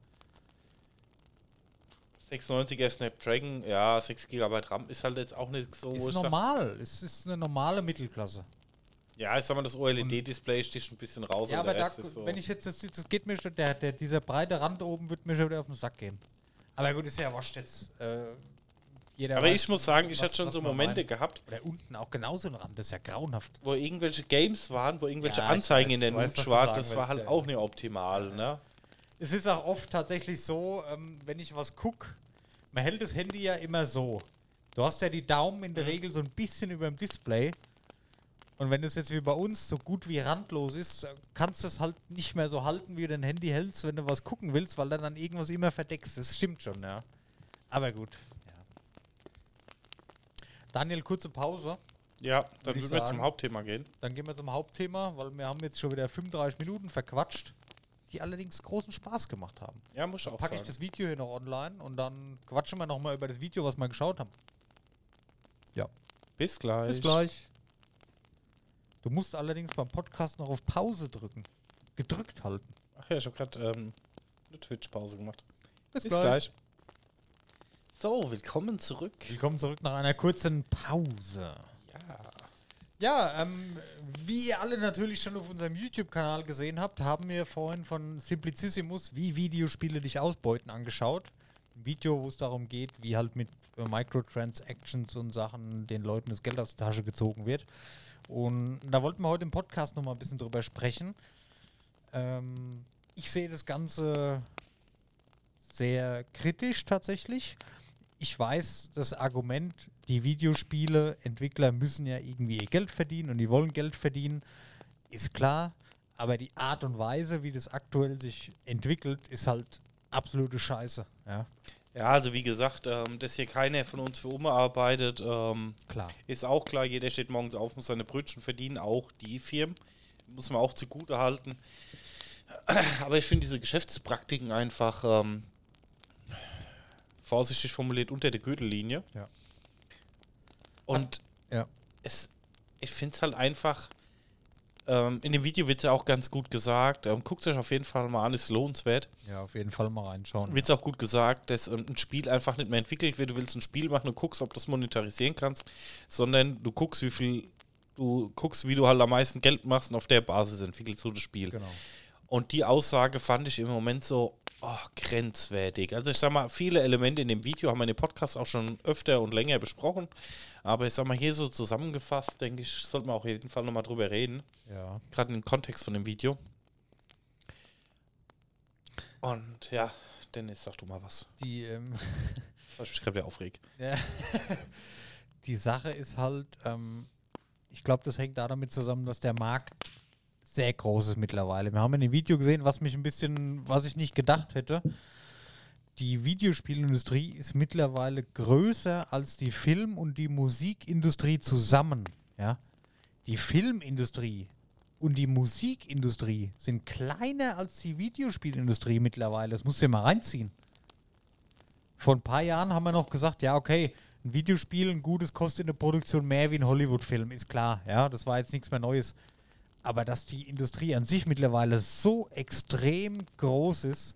sechsundneunziger Snapdragon, ja, sechs Gigabyte RAM ist halt jetzt auch nicht so... Ist normal, sag, es ist eine normale Mittelklasse. Ja, ich sag mal, das O L E D-Display sticht ein bisschen raus. Ja, aber der da, Rest ist so. Wenn ich jetzt, das, das geht mir schon, der, der, dieser breite Rand oben wird mir schon wieder auf den Sack gehen. Aber gut, ist ja wascht jetzt. Äh, jeder aber weiß, ich muss sagen, ich was, hatte schon so man Momente meint. gehabt. Oder unten auch genauso ein Rand, das ist ja grauenhaft. Wo irgendwelche Games waren, wo irgendwelche Ja, Anzeigen weiß, in der weiß, Nutsch waren, sagen das war willst, halt ja. auch nicht optimal, ne? Es ist auch oft tatsächlich so, ähm, wenn ich was gucke, man hält das Handy ja immer so. Du hast ja die Daumen in der Mhm. Regel so ein bisschen über dem Display. Und wenn das jetzt wie bei uns so gut wie randlos ist, kannst du es halt nicht mehr so halten, wie du dein Handy hältst, wenn du was gucken willst, weil du dann irgendwas immer verdeckst. Das stimmt schon, ja. Aber gut. Ja. Daniel, kurze Pause. Ja, dann ich würden wir sagen. zum Hauptthema gehen. Dann gehen wir zum Hauptthema, weil wir haben jetzt schon wieder fünfunddreißig Minuten verquatscht, die allerdings großen Spaß gemacht haben. Ja, muss ich auch Packe ich sagen. das Video hier noch online und dann quatschen wir nochmal über das Video, was wir geschaut haben. Ja. Bis gleich. Bis gleich. Du musst allerdings beim Podcast noch auf Pause drücken. Gedrückt halten. Ach ja, ich habe gerade ähm, eine Twitch-Pause gemacht. Bis, Bis gleich. So, willkommen zurück. Willkommen zurück nach einer kurzen Pause. Ja. Ja, ähm, wie ihr alle natürlich schon auf unserem YouTube-Kanal gesehen habt, haben wir vorhin von Simplicissimus, wie Videospiele dich ausbeuten, angeschaut. Ein Video, wo es darum geht, wie halt mit äh, Microtransactions und Sachen den Leuten das Geld aus der Tasche gezogen wird. Und da wollten wir heute im Podcast nochmal ein bisschen drüber sprechen. Ähm, ich sehe das Ganze sehr kritisch tatsächlich. Ich weiß, das Argument, die Videospiele-Entwickler müssen ja irgendwie ihr Geld verdienen und die wollen Geld verdienen, ist klar. Aber die Art und Weise, wie das aktuell sich entwickelt, ist halt absolute Scheiße. Ja, Ja, also wie gesagt, ähm, dass hier keiner von uns für Oma arbeitet, ähm, klar. ist auch klar. Jeder steht morgens auf, muss seine Brötchen verdienen, auch die Firmen. Muss man auch zugute halten. Aber ich finde diese Geschäftspraktiken einfach, ähm, vorsichtig formuliert, unter der Gürtellinie. Ja. Und Ja. es, ich finde es halt einfach, ähm, in dem Video wird es ja auch ganz gut gesagt, ähm, guckt euch auf jeden Fall mal an, ist lohnenswert. Ja, auf jeden Fall mal reinschauen. Wird es auch gut gesagt, dass ähm, ein Spiel einfach nicht mehr entwickelt wird. Du willst ein Spiel machen und guckst, ob du das monetarisieren kannst, sondern du guckst, wie viel, du guckst, wie du halt am meisten Geld machst und auf der Basis entwickelst du das Spiel. Genau. Und die Aussage fand ich im Moment so oh, grenzwertig. Also ich sag mal, viele Elemente in dem Video haben wir in dem Podcast auch schon öfter und länger besprochen. Aber ich sag mal, hier so zusammengefasst, denke ich, sollten wir auf jeden Fall nochmal drüber reden. Ja. Gerade im Kontext von dem Video. Und ja, Dennis, sag du mal was. Die, ähm, Ich mich gerade wieder aufreg. ja. Die Sache ist halt, ähm, ich glaube, das hängt da damit zusammen, dass der Markt sehr groß ist mittlerweile. Wir haben in dem Video gesehen, was mich ein bisschen, was ich nicht gedacht hätte. Die Videospielindustrie ist mittlerweile größer als die Film- und die Musikindustrie zusammen. Ja? Die Filmindustrie und die Musikindustrie sind kleiner als die Videospielindustrie mittlerweile. Das musst du dir mal reinziehen. Vor ein paar Jahren haben wir noch gesagt, ja okay, ein Videospiel, ein gutes, kostet in der Produktion mehr wie ein Hollywood-Film, ist klar. Ja, das war jetzt nichts mehr Neues. Aber dass die Industrie an sich mittlerweile so extrem groß ist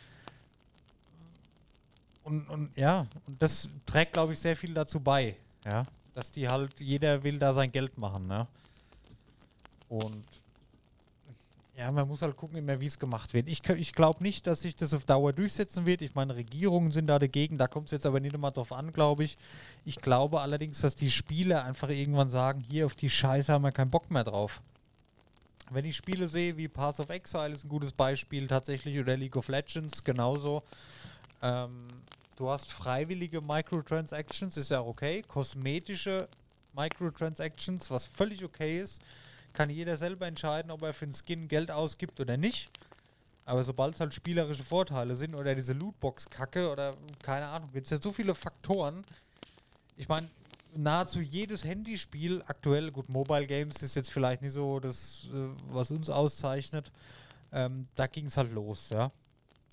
und, und ja, und das trägt, glaube ich, sehr viel dazu bei, ja, dass die halt, jeder will da sein Geld machen, ne? Und ja, man muss halt gucken, immer wie es gemacht wird. Ich, ich glaube nicht, dass sich das auf Dauer durchsetzen wird. Ich meine, Regierungen sind da dagegen, da kommt es jetzt aber nicht immer drauf an, glaube ich. Ich glaube allerdings, dass die Spieler einfach irgendwann sagen, hier auf die Scheiße haben wir keinen Bock mehr drauf. Wenn ich Spiele sehe, wie Path of Exile ist ein gutes Beispiel tatsächlich, oder League of Legends genauso. Ähm, du hast freiwillige Microtransactions, ist ja auch okay. Kosmetische Microtransactions, was völlig okay ist. Kann jeder selber entscheiden, ob er für einen Skin Geld ausgibt oder nicht. Aber sobald es halt spielerische Vorteile sind oder diese Lootbox-Kacke oder keine Ahnung, gibt es ja so viele Faktoren. Ich meine, nahezu jedes Handyspiel aktuell, gut, Mobile Games ist jetzt vielleicht nicht so das, äh, was uns auszeichnet, ähm, da ging es halt los, ja.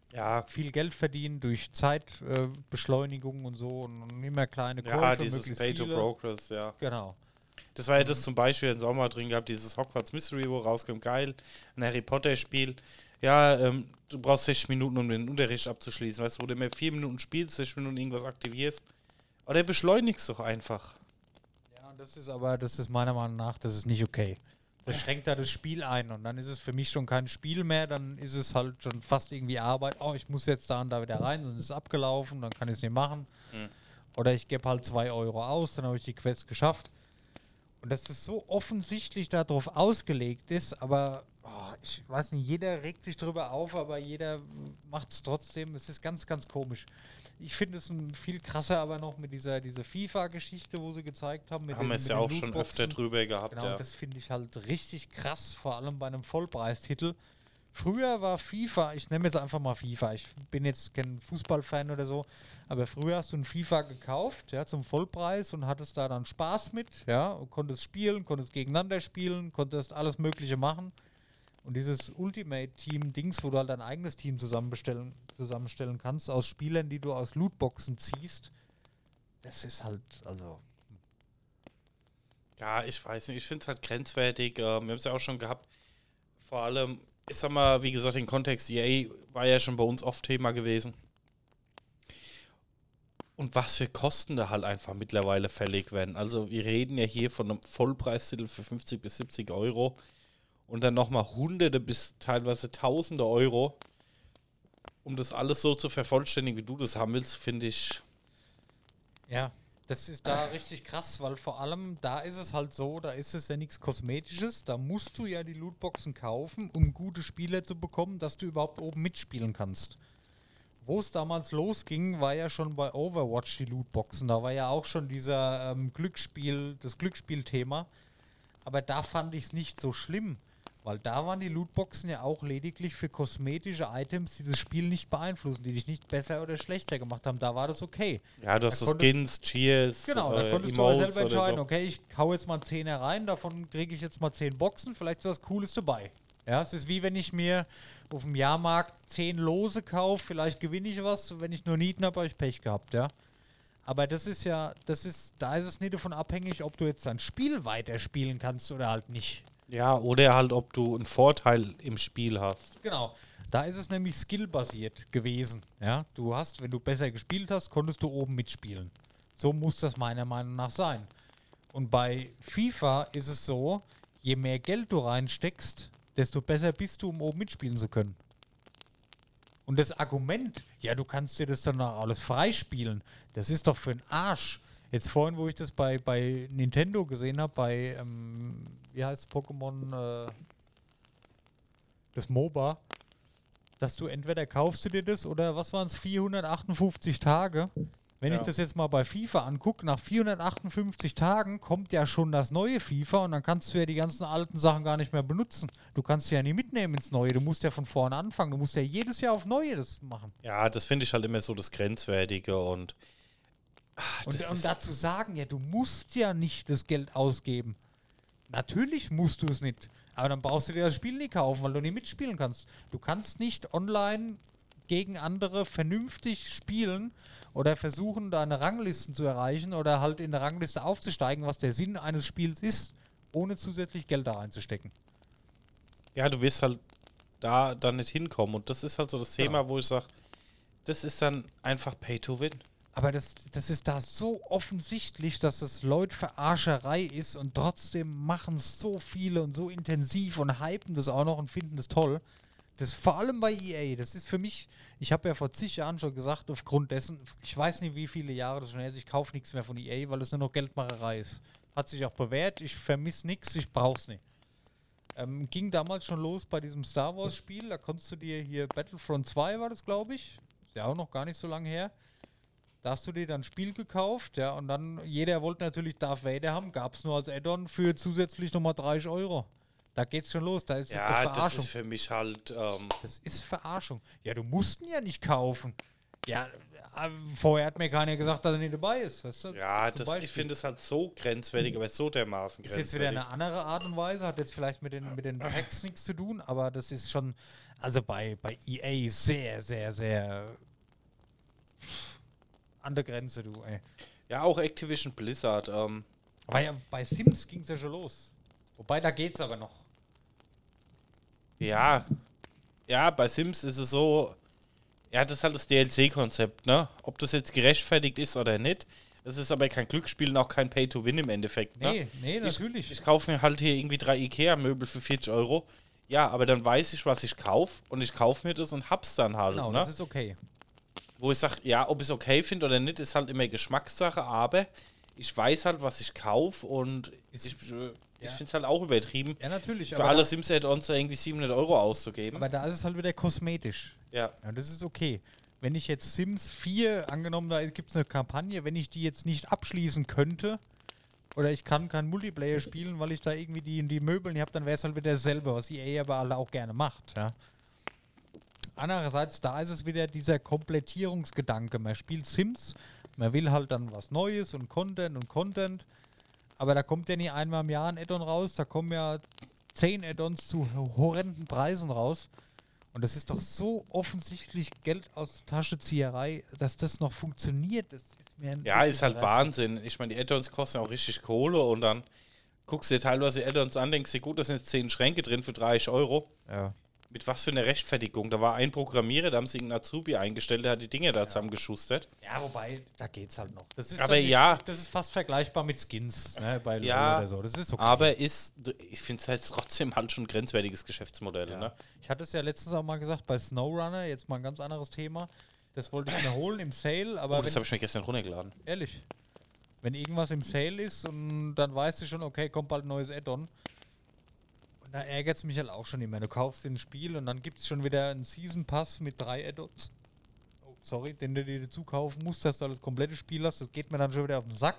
Ja, viel Geld verdienen durch Zeitbeschleunigung äh, Beschleunigung und so und, und immer kleine Käufe, ja, dieses möglichst Pay to viele. Progress, ja. Genau. Das war ja das zum Beispiel im Sommer drin gehabt, dieses Hogwarts Mystery, wo rauskommt, geil, ein Harry Potter Spiel. Ja, ähm, du brauchst sechzig Minuten, um den Unterricht abzuschließen, weißt du, wo du mehr vier Minuten spielst, sechzig Minuten irgendwas aktivierst. Oder beschleunigst doch einfach. Ja, und das ist aber, das ist meiner Meinung nach, das ist nicht okay. Das schränkt da das Spiel ein und dann ist es für mich schon kein Spiel mehr, dann ist es halt schon fast irgendwie Arbeit. Oh, ich muss jetzt da und da wieder rein, sonst ist es abgelaufen, dann kann ich es nicht machen. Hm. Oder ich gebe halt zwei Euro aus, dann habe ich die Quest geschafft. Und dass das so offensichtlich darauf ausgelegt ist, aber oh, ich weiß nicht, jeder regt sich drüber auf, aber jeder macht es trotzdem. Es ist ganz, ganz komisch. Ich finde es ein viel krasser, aber noch mit dieser, dieser FIFA-Geschichte, wo sie gezeigt haben. Mit Haben den, wir es mit ja den auch schon Lootboxen. öfter drüber gehabt, Genau, ja. das finde ich halt richtig krass, vor allem bei einem Vollpreistitel. Früher war FIFA, ich nehme jetzt einfach mal FIFA, ich bin jetzt kein Fußballfan oder so, aber früher hast du ein FIFA gekauft, ja, zum Vollpreis und hattest da dann Spaß mit, ja, und konntest spielen, konntest gegeneinander spielen, konntest alles Mögliche machen. Und dieses Ultimate-Team-Dings, wo du halt dein eigenes Team zusammenstellen, zusammenstellen kannst, aus Spielern, die du aus Lootboxen ziehst, das ist halt, also... Ja, ich weiß nicht, ich finde es halt grenzwertig. Äh, wir haben es ja auch schon gehabt. Vor allem, ich sag mal, wie gesagt, den Kontext E A war ja schon bei uns oft Thema gewesen. Und was für Kosten da halt einfach mittlerweile fällig werden. Also wir reden ja hier von einem Vollpreistitel für fünfzig bis siebzig Euro und dann nochmal Hunderte bis teilweise Tausende Euro. Um das alles so zu vervollständigen, wie du das haben willst, finde ich... Ja, das ist da richtig krass, weil vor allem da ist es halt so, da ist es ja nichts Kosmetisches, da musst du ja die Lootboxen kaufen, um gute Spieler zu bekommen, dass du überhaupt oben mitspielen kannst. Wo es damals losging, war ja schon bei Overwatch die Lootboxen, da war ja auch schon dieser ähm, Glücksspiel, das Glücksspielthema, aber da fand ich es nicht so schlimm, weil da waren die Lootboxen ja auch lediglich für kosmetische Items, die das Spiel nicht beeinflussen, die dich nicht besser oder schlechter gemacht haben. Da war das okay. Ja, du hast Da so konntest- Skins, Cheers, Genau, da äh, konntest du aber Emotes selber oder entscheiden, so. okay, ich hau jetzt mal einen Zehner rein, davon kriege ich jetzt mal zehn Boxen, vielleicht ist was Cooles dabei. Ja, es ist wie wenn ich mir auf dem Jahrmarkt zehn Lose kaufe, vielleicht gewinne ich was, wenn ich nur Nieten habe, habe ich Pech gehabt, ja. Aber das ist ja, das ist, da ist es nicht davon abhängig, ob du jetzt dein Spiel weiterspielen kannst oder halt nicht. Ja, oder halt, ob du einen Vorteil im Spiel hast. Genau. Da ist es nämlich skillbasiert gewesen. Ja, du hast, wenn du besser gespielt hast, konntest du oben mitspielen. So muss das meiner Meinung nach sein. Und bei FIFA ist es so, je mehr Geld du reinsteckst, desto besser bist du, um oben mitspielen zu können. Und das Argument, ja, du kannst dir das dann auch alles freispielen, das ist doch für den Arsch. Jetzt vorhin, wo ich das bei, bei Nintendo gesehen habe, bei, ähm, wie heißt Pokémon, äh, das MOBA, dass du entweder kaufst du dir das oder was waren es, vierhundertachtundfünfzig Tage. Wenn Ja. ich das jetzt mal bei FIFA angucke, nach vierhundertachtundfünfzig Tagen kommt ja schon das neue FIFA und dann kannst du ja die ganzen alten Sachen gar nicht mehr benutzen. Du kannst sie ja nie mitnehmen ins Neue. Du musst ja von vorne anfangen. Du musst ja jedes Jahr auf Neue das machen. Ja, das finde ich halt immer so das Grenzwertige und Und, das und ist- dazu sagen, ja, du musst ja nicht das Geld ausgeben. Natürlich musst du es nicht. Aber dann brauchst du dir das Spiel nicht kaufen, weil du nicht mitspielen kannst. Du kannst nicht online gegen andere vernünftig spielen oder versuchen, deine Ranglisten zu erreichen oder halt in der Rangliste aufzusteigen, was der Sinn eines Spiels ist, ohne zusätzlich Geld da reinzustecken. ja, du wirst halt da dann nicht hinkommen. Und das ist halt so das Thema, Genau. wo ich sage, das ist dann einfach Pay to Win. Aber das, das ist da so offensichtlich, dass es Leute Verarscherei ist und trotzdem machen es so viele und so intensiv und hypen das auch noch und finden das toll. Das vor allem bei E A, das ist für mich, ich habe ja vor zig Jahren schon gesagt, aufgrund dessen, ich weiß nicht, wie viele Jahre das schon her ist, ich kaufe nichts mehr von E A, weil es nur noch Geldmacherei ist. Hat sich auch bewährt, ich vermisse nichts, ich brauch's nicht. Ähm, ging damals schon los bei diesem Star Wars Spiel, da konntest du dir hier, Battlefront zwei war das, glaube ich, ist ja auch noch gar nicht so lange her. Da hast du dir dann ein Spiel gekauft, ja, und dann, jeder wollte natürlich Darth Vader haben, gab es nur als Add-on für zusätzlich nochmal dreißig Euro. Da geht's schon los, da ist es doch Ja, das Verarschung. ist für mich halt, ähm, Das ist Verarschung. Ja, du musst ihn ja nicht kaufen. Ja, äh, vorher hat mir keiner gesagt, dass er nicht dabei ist. Weißt du? Ja, Zum das, Beispiel. ich finde es halt so grenzwertig, aber so dermaßen Ist grenzwertig. jetzt wieder eine andere Art und Weise, hat jetzt vielleicht mit den, mit den Packs nichts zu tun, aber das ist schon, also bei, bei E A sehr, sehr, sehr an der Grenze, du, ey. Ja, auch Activision Blizzard. Ähm, Aber ja, bei Sims ging es ja schon los. Wobei, da geht's aber noch. ja, ja, bei Sims ist es so, ja, das ist halt das D L C-Konzept, ne? Ob das jetzt gerechtfertigt ist oder nicht. Es ist aber kein Glücksspiel und auch kein Pay-to-Win im Endeffekt, ne? Nee, nee, natürlich. Ich, ich kaufe mir halt hier irgendwie drei Ikea-Möbel für vierzig Euro. Ja, aber dann weiß ich, was ich kaufe und ich kaufe mir das und hab's dann halt, genau, ne? das ist okay. Wo ich sage, ja, ob ich es okay finde oder nicht, ist halt immer Geschmackssache, aber ich weiß halt, was ich kaufe und ich, ich Ja. finde es halt auch übertrieben, Ja, natürlich. für aber alle da, Sims-Add-ons da irgendwie siebenhundert Euro auszugeben. aber da ist es halt wieder kosmetisch. Ja. Ja, das ist okay. Wenn ich jetzt Sims vier, angenommen, da gibt es eine Kampagne, wenn ich die jetzt nicht abschließen könnte, oder ich kann kein Multiplayer spielen, weil ich da irgendwie die, die Möbel nicht habe, dann wäre es halt wieder dasselbe, was E A aber alle auch gerne macht, ja. Andererseits, da ist es wieder dieser Komplettierungsgedanke. Man spielt Sims, man will halt dann was Neues und Content und Content, aber da kommt ja nicht einmal im Jahr ein Add-on raus, da kommen ja zehn Add-ons zu horrenden Preisen raus. Und das ist doch so offensichtlich Geld aus der Taschenzieherei, dass das noch funktioniert. Das ist mir ein Ja, ist halt Rätsel. Wahnsinn. Ich meine, die Add-ons kosten auch richtig Kohle und dann guckst du dir teilweise die Add-ons an, denkst dir, gut, da sind jetzt zehn Schränke drin für dreißig Euro. Ja. Mit was für eine Rechtfertigung? Da war ein Programmierer, da haben sie einen Azubi eingestellt, der hat die Dinge da zusammengeschustert. ja, wobei, da geht's halt noch. Das ist Aber dann nicht, ja. Das ist fast vergleichbar mit Skins, ne, bei LoL Ja, oder so. Das ist okay. aber ist, ich finde es halt trotzdem halt schon ein grenzwertiges Geschäftsmodell, Ja. ne? Ich hatte es ja letztens auch mal gesagt, bei SnowRunner, jetzt mal ein ganz anderes Thema. Das wollte ich mir holen im Sale, aber Oh, das wenn, habe ich mir gestern runtergeladen. ehrlich, wenn irgendwas im Sale ist und dann weißt du schon, okay, kommt bald ein neues Add-on. Und da ärgert es mich halt auch schon immer. Du kaufst dir ein Spiel und dann gibt es schon wieder einen Season Pass mit drei Add-ons. Oh, sorry, den du dir dazu kaufen musst, dass du das komplette Spiel hast. Das geht mir dann schon wieder auf den Sack.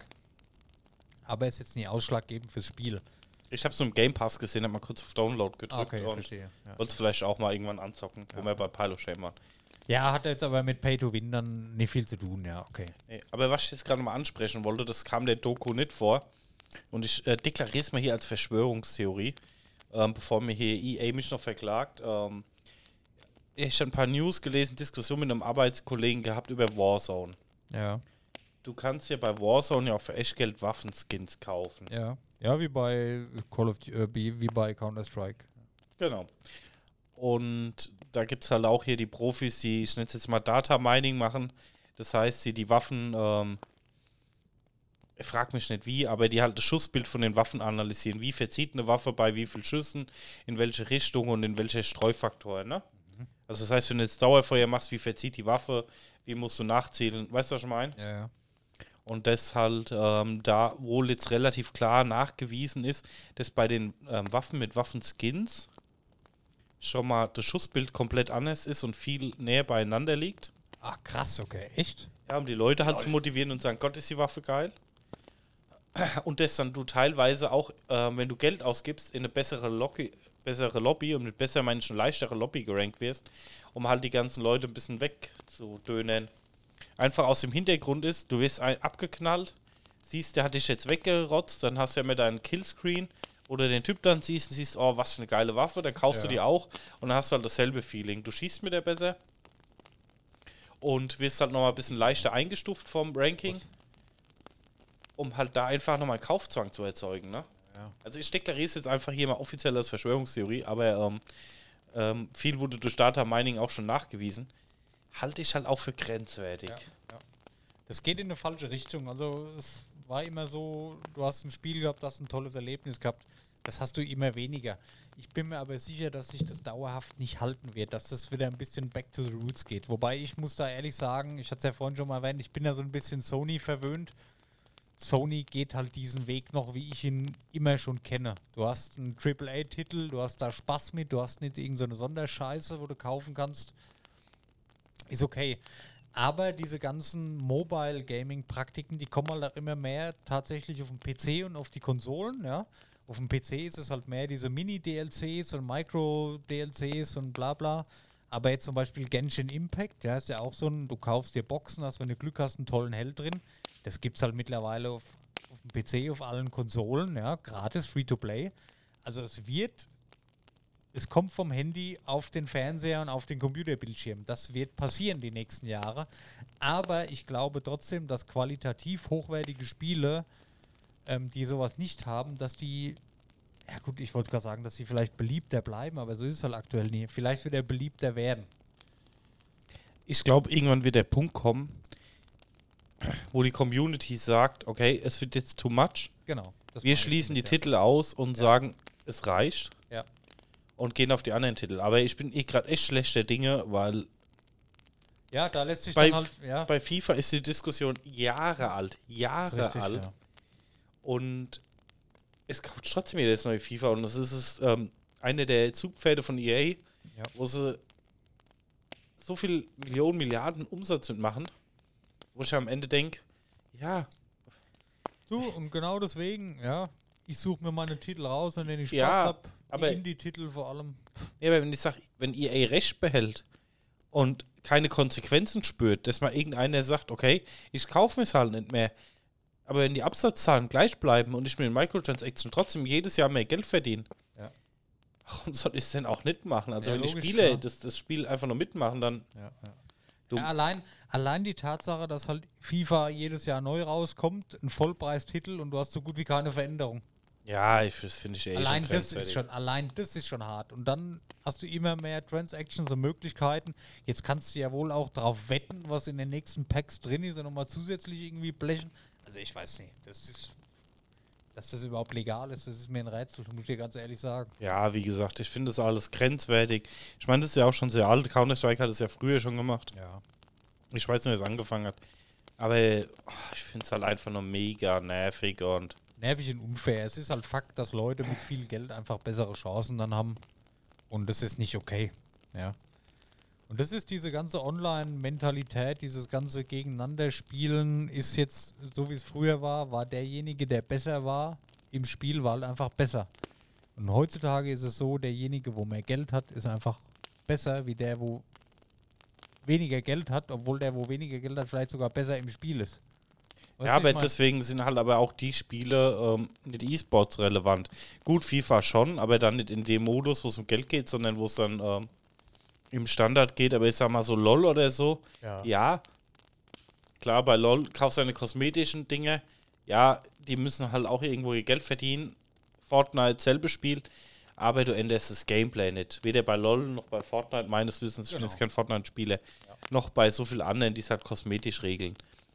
Aber ist jetzt nicht ausschlaggebend fürs Spiel. Ich habe so im Game Pass gesehen, habe mal kurz auf Download gedrückt Ah, okay, und verstehe. Ja. wollte es vielleicht auch mal irgendwann anzocken, wo Ja. wir bei Pile of Shame waren. ja, hat jetzt aber mit Pay-to-Win dann nicht viel zu tun, ja, okay. Nee, aber was ich jetzt gerade mal ansprechen wollte, das kam der Doku nicht vor. Und ich äh, deklariere es mal hier als Verschwörungstheorie, ähm, bevor mir hier E A mich noch verklagt. Ähm, ich habe ein paar News gelesen, Diskussion mit einem Arbeitskollegen gehabt über Warzone. Ja, Du kannst ja bei Warzone ja auch für Echtgeld Waffenskins kaufen. ja. Ja, wie bei Call of Duty, äh, wie, wie bei Counter-Strike. Genau. Und da gibt es halt auch hier die Profis, die, ich nenne es jetzt mal Data Mining machen. Das heißt, die die Waffen, ähm, ich frag mich nicht wie, aber die halt das Schussbild von den Waffen analysieren. Wie verzieht eine Waffe bei wie viel Schüssen, in welche Richtung und in welche Streufaktoren, ne? Mhm. Also das heißt, wenn du jetzt Dauerfeuer machst, wie verzieht die Waffe, wie musst du nachzielen, weißt du, was ich meine? Ja, ja. Und das halt ähm, da wohl jetzt relativ klar nachgewiesen ist, dass bei den ähm, Waffen mit Waffenskins schon mal das Schussbild komplett anders ist und viel näher beieinander liegt. Ach, krass, okay, echt? Ja, um die Leute halt zu motivieren und sagen, Gott, ist die Waffe geil. Und dass dann du teilweise auch, ähm, wenn du Geld ausgibst, in eine bessere Lobby, bessere Lobby und mit besser meine ich eine leichtere Lobby gerankt wirst, um halt die ganzen Leute ein bisschen wegzudönen. Einfach aus dem Hintergrund ist, du wirst ein, abgeknallt, siehst, der hat dich jetzt weggerotzt, dann hast du ja immer deinen Killscreen oder den Typ dann siehst und siehst, oh, was für eine geile Waffe, dann kaufst Ja. du die auch und dann hast du halt dasselbe Feeling. Du schießt mit der besser und wirst halt nochmal ein bisschen leichter eingestuft vom Ranking, um halt da einfach nochmal einen Kaufzwang zu erzeugen, ne? Ja. Also ich deklariere es jetzt einfach hier mal offiziell als Verschwörungstheorie, aber ähm, ähm, viel wurde durch Data Mining auch schon nachgewiesen. Halte ich halt auch für grenzwertig. Ja, ja. Das geht in eine falsche Richtung. Also es war immer so, du hast ein Spiel gehabt, hast ein tolles Erlebnis gehabt. Das hast du immer weniger. Ich bin mir aber sicher, dass sich das dauerhaft nicht halten wird, dass das wieder ein bisschen back to the roots geht. Wobei ich muss da ehrlich sagen, ich hatte es ja vorhin schon mal erwähnt, ich bin ja so ein bisschen Sony verwöhnt. Sony geht halt diesen Weg noch, wie ich ihn immer schon kenne. Du hast einen Triple A Titel, du hast da Spaß mit, du hast nicht irgendeine so Sonderscheiße, wo du kaufen kannst. Ist okay. Aber diese ganzen Mobile-Gaming-Praktiken, die kommen halt auch immer mehr tatsächlich auf den P C und auf die Konsolen, ja. Auf dem P C ist es halt mehr diese Mini-D L Cs und Micro-D L Cs und bla bla. Aber jetzt zum Beispiel Genshin Impact, ja, ist ja auch so ein, du kaufst dir Boxen, hast, wenn du Glück hast, einen tollen Held drin. Das gibt es halt mittlerweile auf, auf dem P C, auf allen Konsolen, ja, gratis, Free-to-Play. Also es wird, es kommt vom Handy auf den Fernseher und auf den Computerbildschirm. Das wird passieren die nächsten Jahre. Aber ich glaube trotzdem, dass qualitativ hochwertige Spiele, ähm, die sowas nicht haben, dass die, ja gut, ich wollte gerade sagen, dass sie vielleicht beliebter bleiben, aber so ist es halt aktuell nie. Vielleicht wird er beliebter werden. Ich glaube, irgendwann wird der Punkt kommen, wo die Community sagt, okay, es wird jetzt too much. Genau. das Wir meine ich schließen die damit, ja. Titel aus und Ja. sagen, es reicht. Ja. Und gehen auf die anderen Titel. Aber ich bin eh gerade echt schlechter Dinge, weil Ja, da lässt sich bei, dann halt, ja, bei FIFA ist die Diskussion Jahre alt. ist Jahre richtig, alt. ja. Und es kauft trotzdem wieder das neue FIFA. Und das ist es, ähm, eine der Zugpferde von E A, Ja. wo sie so viel Millionen, Milliarden Umsatz mitmachen, wo ich am Ende denke, ja, Du, und genau deswegen, ja, ich suche mir meine Titel raus, an denen ich Spaß Ja, habe. aber- Die Indie-Titel vor allem. ja, aber wenn ich sage, wenn E A Recht behält und keine Konsequenzen spürt, dass mal irgendeiner sagt, okay, ich kaufe mir es halt nicht mehr, aber wenn die Absatzzahlen gleich bleiben und ich mit den Microtransactions trotzdem jedes Jahr mehr Geld verdiene, Ja. warum soll ich es denn auch nicht machen? Also Ja, wenn die logisch, Spieler klar. das, das Spiel einfach nur mitmachen, dann Ja, ja. Du- Ja, allein, allein die Tatsache, dass halt FIFA jedes Jahr neu rauskommt, ein Vollpreistitel und du hast so gut wie keine Veränderung. ja, ich, das finde ich eh allein schon das ist grenzwertig. schon, allein das ist schon hart. Und dann hast du immer mehr Transactions und Möglichkeiten. Jetzt kannst du ja wohl auch drauf wetten, was in den nächsten Packs drin ist und nochmal zusätzlich irgendwie blechen. Also ich weiß nicht, das ist, dass das überhaupt legal ist, das ist mir ein Rätsel, muss ich dir ganz ehrlich sagen. Ja, wie gesagt, ich finde das alles grenzwertig. Ich meine, das ist ja auch schon sehr alt. Counter-Strike hat es ja früher schon gemacht. Ja. Ich weiß nicht, wie es angefangen hat. Aber oh, ich finde es halt einfach nur mega nervig und Nervig und unfair. Es ist halt Fakt, dass Leute mit viel Geld einfach bessere Chancen dann haben. Und das ist nicht okay. Ja. Und das ist diese ganze Online-Mentalität, dieses ganze Gegeneinander-Spielen ist jetzt, so wie es früher war, war derjenige, der besser war im Spiel, war halt einfach besser. Und heutzutage ist es so, derjenige, wo mehr Geld hat, ist einfach besser wie der, wo weniger Geld hat, obwohl der, wo weniger Geld hat, vielleicht sogar besser im Spiel ist. Weißt ja, du, wie aber ich mein? deswegen sind halt aber auch die Spiele ähm, mit E-Sports relevant. Gut, FIFA schon, aber dann nicht in dem Modus, wo es um Geld geht, sondern wo es dann ähm, im Standard geht. Aber ich sag mal so LOL oder so, Ja. ja, klar, bei LOL kaufst du deine kosmetischen Dinge. Ja, die müssen halt auch irgendwo ihr Geld verdienen. Fortnite, selbe Spiel. Aber du änderst das Gameplay nicht. Weder bei LOL noch bei Fortnite, meines Wissens, ich bin Genau. jetzt kein Fortnite-Spieler, noch bei so vielen anderen, die es halt kosmetisch regeln.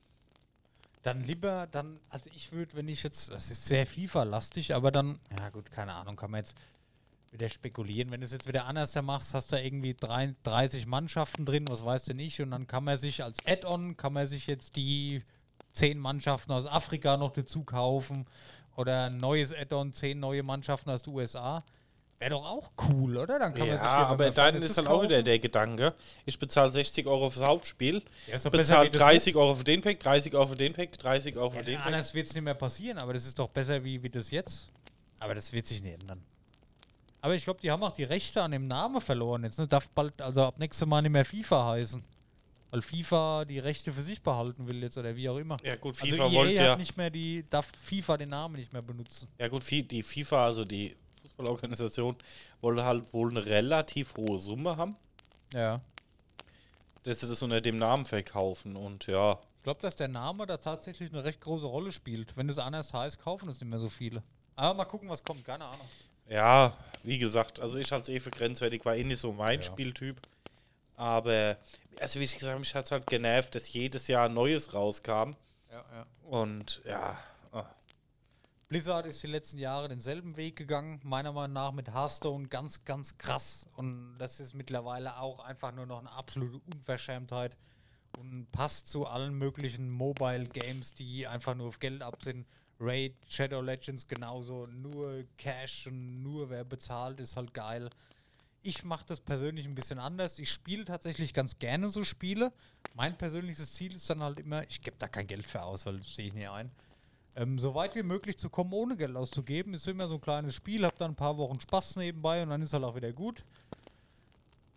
Dann lieber, dann, also ich würde, wenn ich jetzt, das ist sehr FIFA-lastig, aber dann, ja gut, keine Ahnung, kann man jetzt wieder spekulieren. Wenn du es jetzt wieder anders machst, hast du da irgendwie drei- dreißig Mannschaften drin, was weiß denn ich, und dann kann man sich als Add-on, kann man sich jetzt die zehn Mannschaften aus Afrika noch dazu kaufen oder ein neues Add-on, zehn neue Mannschaften aus den U S A. Wäre doch auch cool, oder? Dann kann man sich Ja, hier, wenn aber man dann Freunde ist das dann auch wieder kaufen. der Gedanke, ich bezahle sechzig Euro fürs Hauptspiel, Ja, ist doch besser bezahle wie das dreißig jetzt. Euro für den Pack, dreißig Euro für den Pack, dreißig Euro für Ja, den Pack. anders wird es nicht mehr passieren, aber das ist doch besser wie, wie das jetzt. Aber das wird sich nicht ändern. Aber ich glaube, die haben auch die Rechte an dem Namen verloren jetzt. Ne? Darf bald, also ab nächstem Mal nicht mehr FIFA heißen. Weil FIFA die Rechte für sich behalten will jetzt oder wie auch immer. Ja gut, Also FIFA E A wollte hat ja, nicht mehr die, darf FIFA den Namen nicht mehr benutzen. ja gut, Fi- die FIFA, also die Fußballorganisation, wollte halt wohl eine relativ hohe Summe haben, Ja. dass sie das unter dem Namen verkaufen und ja, Ich glaube, dass der Name da tatsächlich eine recht große Rolle spielt. Wenn es anders heißt, kaufen es nicht mehr so viele. Aber mal gucken, was kommt. Keine Ahnung. ja, wie gesagt, also ich halte es eh für grenzwertig, war eh nicht so mein Ja. Spieltyp, aber, also wie ich gesagt habe, mich hat es halt genervt, dass jedes Jahr ein Neues rauskam Ja, ja. und ja, ah. Blizzard ist die letzten Jahre denselben Weg gegangen, meiner Meinung nach mit Hearthstone ganz, ganz krass. Und das ist mittlerweile auch einfach nur noch eine absolute Unverschämtheit und passt zu allen möglichen Mobile Games, die einfach nur auf Geld ab sind. Raid, Shadow Legends genauso, nur Cash und nur wer bezahlt, ist halt geil. Ich mache das persönlich ein bisschen anders. Ich spiele tatsächlich ganz gerne so Spiele. Mein persönliches Ziel ist dann halt immer, ich gebe da kein Geld für aus, weil das sehe ich nicht ein. Ähm, so weit wie möglich zu kommen, ohne Geld auszugeben, ist immer so ein kleines Spiel, hab dann ein paar Wochen Spaß nebenbei und dann ist halt auch wieder gut.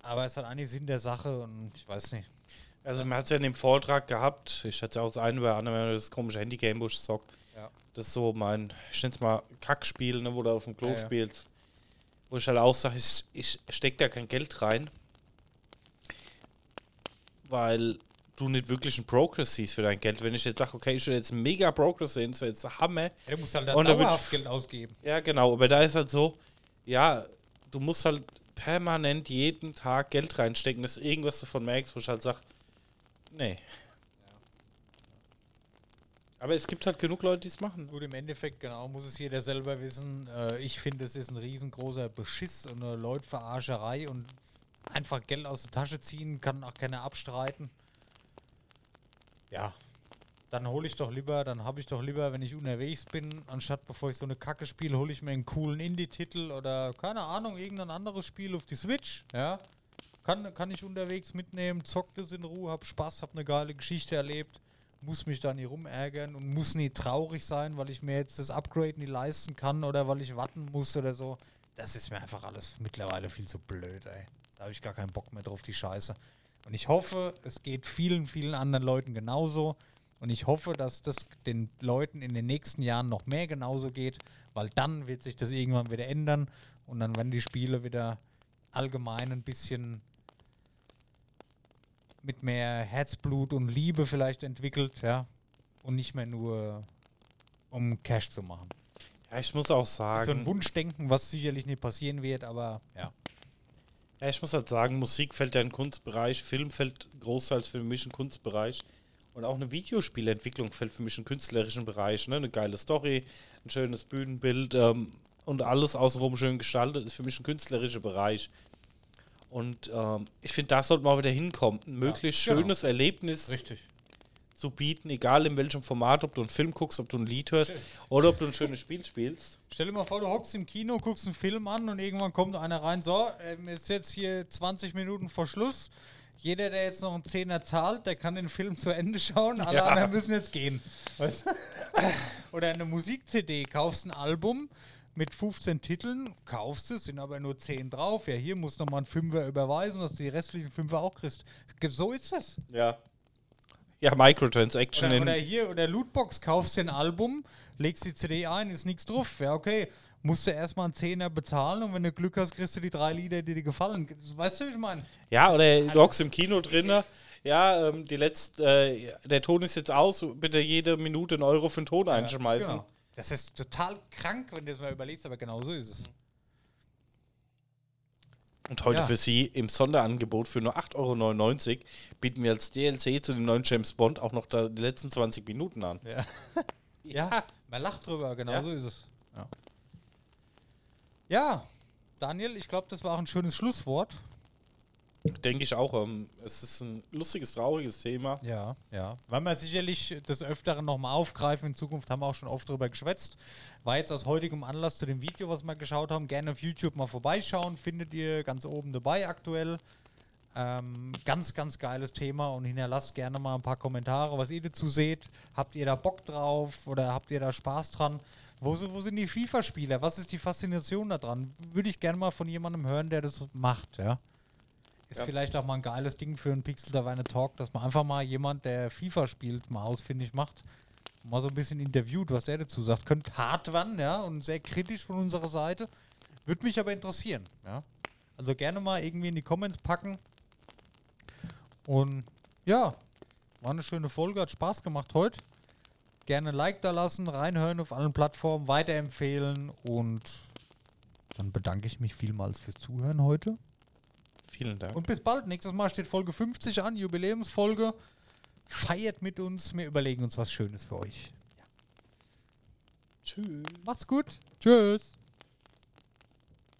Aber es hat eigentlich Sinn der Sache und ich weiß nicht. Also man hat es ja in dem Vortrag gehabt, ich hatte ja auch das eine oder andere, wenn man das komische Handy-Game, wo ich zockt. Ja. Das ist so mein, ich nenne es mal Kackspiel, ne, wo du auf dem Klo Ja, ja. spielst. Wo ich halt auch sage, ich, ich stecke da kein Geld rein. Weil du nicht wirklich einen Progress siehst für dein Geld. Wenn ich jetzt sage, okay, ich will jetzt mega Progress sehen, das wäre jetzt der Hammer. Ja, du musst halt da Und da wird dauerhaft f- Geld ausgeben. Ja, genau, aber da ist halt so, ja, du musst halt permanent jeden Tag Geld reinstecken, dass irgendwas davon merkst, wo ich halt sage, nee. Aber es gibt halt genug Leute, die es machen. Gut, im Endeffekt, genau, muss es jeder selber wissen. Äh, ich finde, es ist ein riesengroßer Beschiss und eine Leutverarscherei und einfach Geld aus der Tasche ziehen, kann auch keiner abstreiten. Ja, dann hole ich doch lieber, dann habe ich doch lieber, wenn ich unterwegs bin, anstatt bevor ich so eine Kacke spiele, hole ich mir einen coolen Indie-Titel oder, keine Ahnung, irgendein anderes Spiel auf die Switch, ja. Kann, kann ich unterwegs mitnehmen, zockt es in Ruhe, hab Spaß, hab eine geile Geschichte erlebt, muss mich da nie rumärgern und muss nie traurig sein, weil ich mir jetzt das Upgrade nie leisten kann oder weil ich warten muss oder so. Das ist mir einfach alles mittlerweile viel zu blöd, ey. Da habe ich gar keinen Bock mehr drauf, die Scheiße. Und ich hoffe, es geht vielen, vielen anderen Leuten genauso. Und ich hoffe, dass das den Leuten in den nächsten Jahren noch mehr genauso geht, weil dann wird sich das irgendwann wieder ändern und dann werden die Spiele wieder allgemein ein bisschen mit mehr Herzblut und Liebe vielleicht entwickelt, ja, und nicht mehr nur um Cash zu machen. Ja, ich muss auch Das ist so ein sagen, Wunschdenken, was sicherlich nicht passieren wird, aber ja. ja, ich muss halt sagen, Musik fällt ja in den Kunstbereich, Film fällt großteils für mich in den Kunstbereich und auch eine Videospielentwicklung fällt für mich in den künstlerischen Bereich. Ne? Eine geile Story, ein schönes Bühnenbild ähm, und alles außenrum schön gestaltet ist für mich ein künstlerischer Bereich. Und ähm, ich finde, da sollte man auch wieder hinkommen, ein möglichst genau. schönes Erlebnis Richtig. zu bieten, egal in welchem Format, ob du einen Film guckst, ob du ein Lied hörst oder ob du ein schönes Spiel spielst. Stell dir mal vor, du hockst im Kino, guckst einen Film an und irgendwann kommt einer rein, so, ähm, ist jetzt hier zwanzig Minuten vor Schluss. Jeder, der jetzt noch einen Zehner zahlt, der kann den Film zu Ende schauen, alle Ja. anderen müssen jetzt gehen. Weißt du? Oder eine Musik-C D, kaufst ein Album mit fünfzehn Titeln, kaufst es, sind aber nur zehn drauf. Ja, hier musst du nochmal einen Fünfer überweisen, dass du die restlichen Fünfer auch kriegst. So ist das. Ja. Ja, Microtransaction Oder, in. oder hier, oder Lootbox, kaufst dir ein Album, legst die C D ein, ist nichts drauf. Ja, okay. Musst du erstmal einen Zehner bezahlen und wenn du Glück hast, kriegst du die drei Lieder, die dir gefallen. Weißt du, wie ich meine? Ja, oder du hockst im Kino drin. Ja, ähm, die letzte, äh, der Ton ist jetzt aus, bitte jede Minute einen Euro für den Ton einschmeißen. Genau. Das ist total krank, wenn du das mal überlegst, aber genau so ist es. Und heute Ja. für Sie im Sonderangebot für nur acht Euro neunundneunzig bieten wir als D L C zu dem neuen James Bond auch noch da die letzten zwanzig Minuten an. Ja. Ja, man lacht drüber, genau Ja. so ist es. Ja, ja Daniel, ich glaube, das war auch ein schönes Schlusswort. Denke ich auch. Ähm, es ist ein lustiges, trauriges Thema. Ja, ja. Weil wir sicherlich des Öfteren nochmal aufgreifen. In Zukunft haben wir auch schon oft drüber geschwätzt. War jetzt aus heutigem Anlass zu dem Video, was wir geschaut haben. Gerne auf YouTube mal vorbeischauen. Findet ihr ganz oben dabei aktuell. Ähm, ganz, ganz geiles Thema und hinterlasst gerne mal ein paar Kommentare, was ihr dazu seht. Habt ihr da Bock drauf oder habt ihr da Spaß dran? Wo, so- wo sind die FIFA-Spieler? Was ist die Faszination da dran? Würde ich gerne mal von jemandem hören, der das macht, ja. Ist Ja. vielleicht auch mal ein geiles Ding für einen Pixel Taverne Talk, dass man einfach mal jemand, der FIFA spielt, mal ausfindig macht. Mal so ein bisschen interviewt, was der dazu sagt. Könnte hart werden, ja, und sehr kritisch von unserer Seite. Würde mich aber interessieren, ja. Also gerne mal irgendwie in die Comments packen. Und ja, war eine schöne Folge, hat Spaß gemacht heute. Gerne ein Like da lassen, reinhören auf allen Plattformen, weiterempfehlen und dann bedanke ich mich vielmals fürs Zuhören heute. Vielen Dank. Und bis bald. Nächstes Mal steht Folge fünfzig an, Jubiläumsfolge. Feiert mit uns, wir überlegen uns was Schönes für euch. Tschüss. Macht's gut. Tschüss.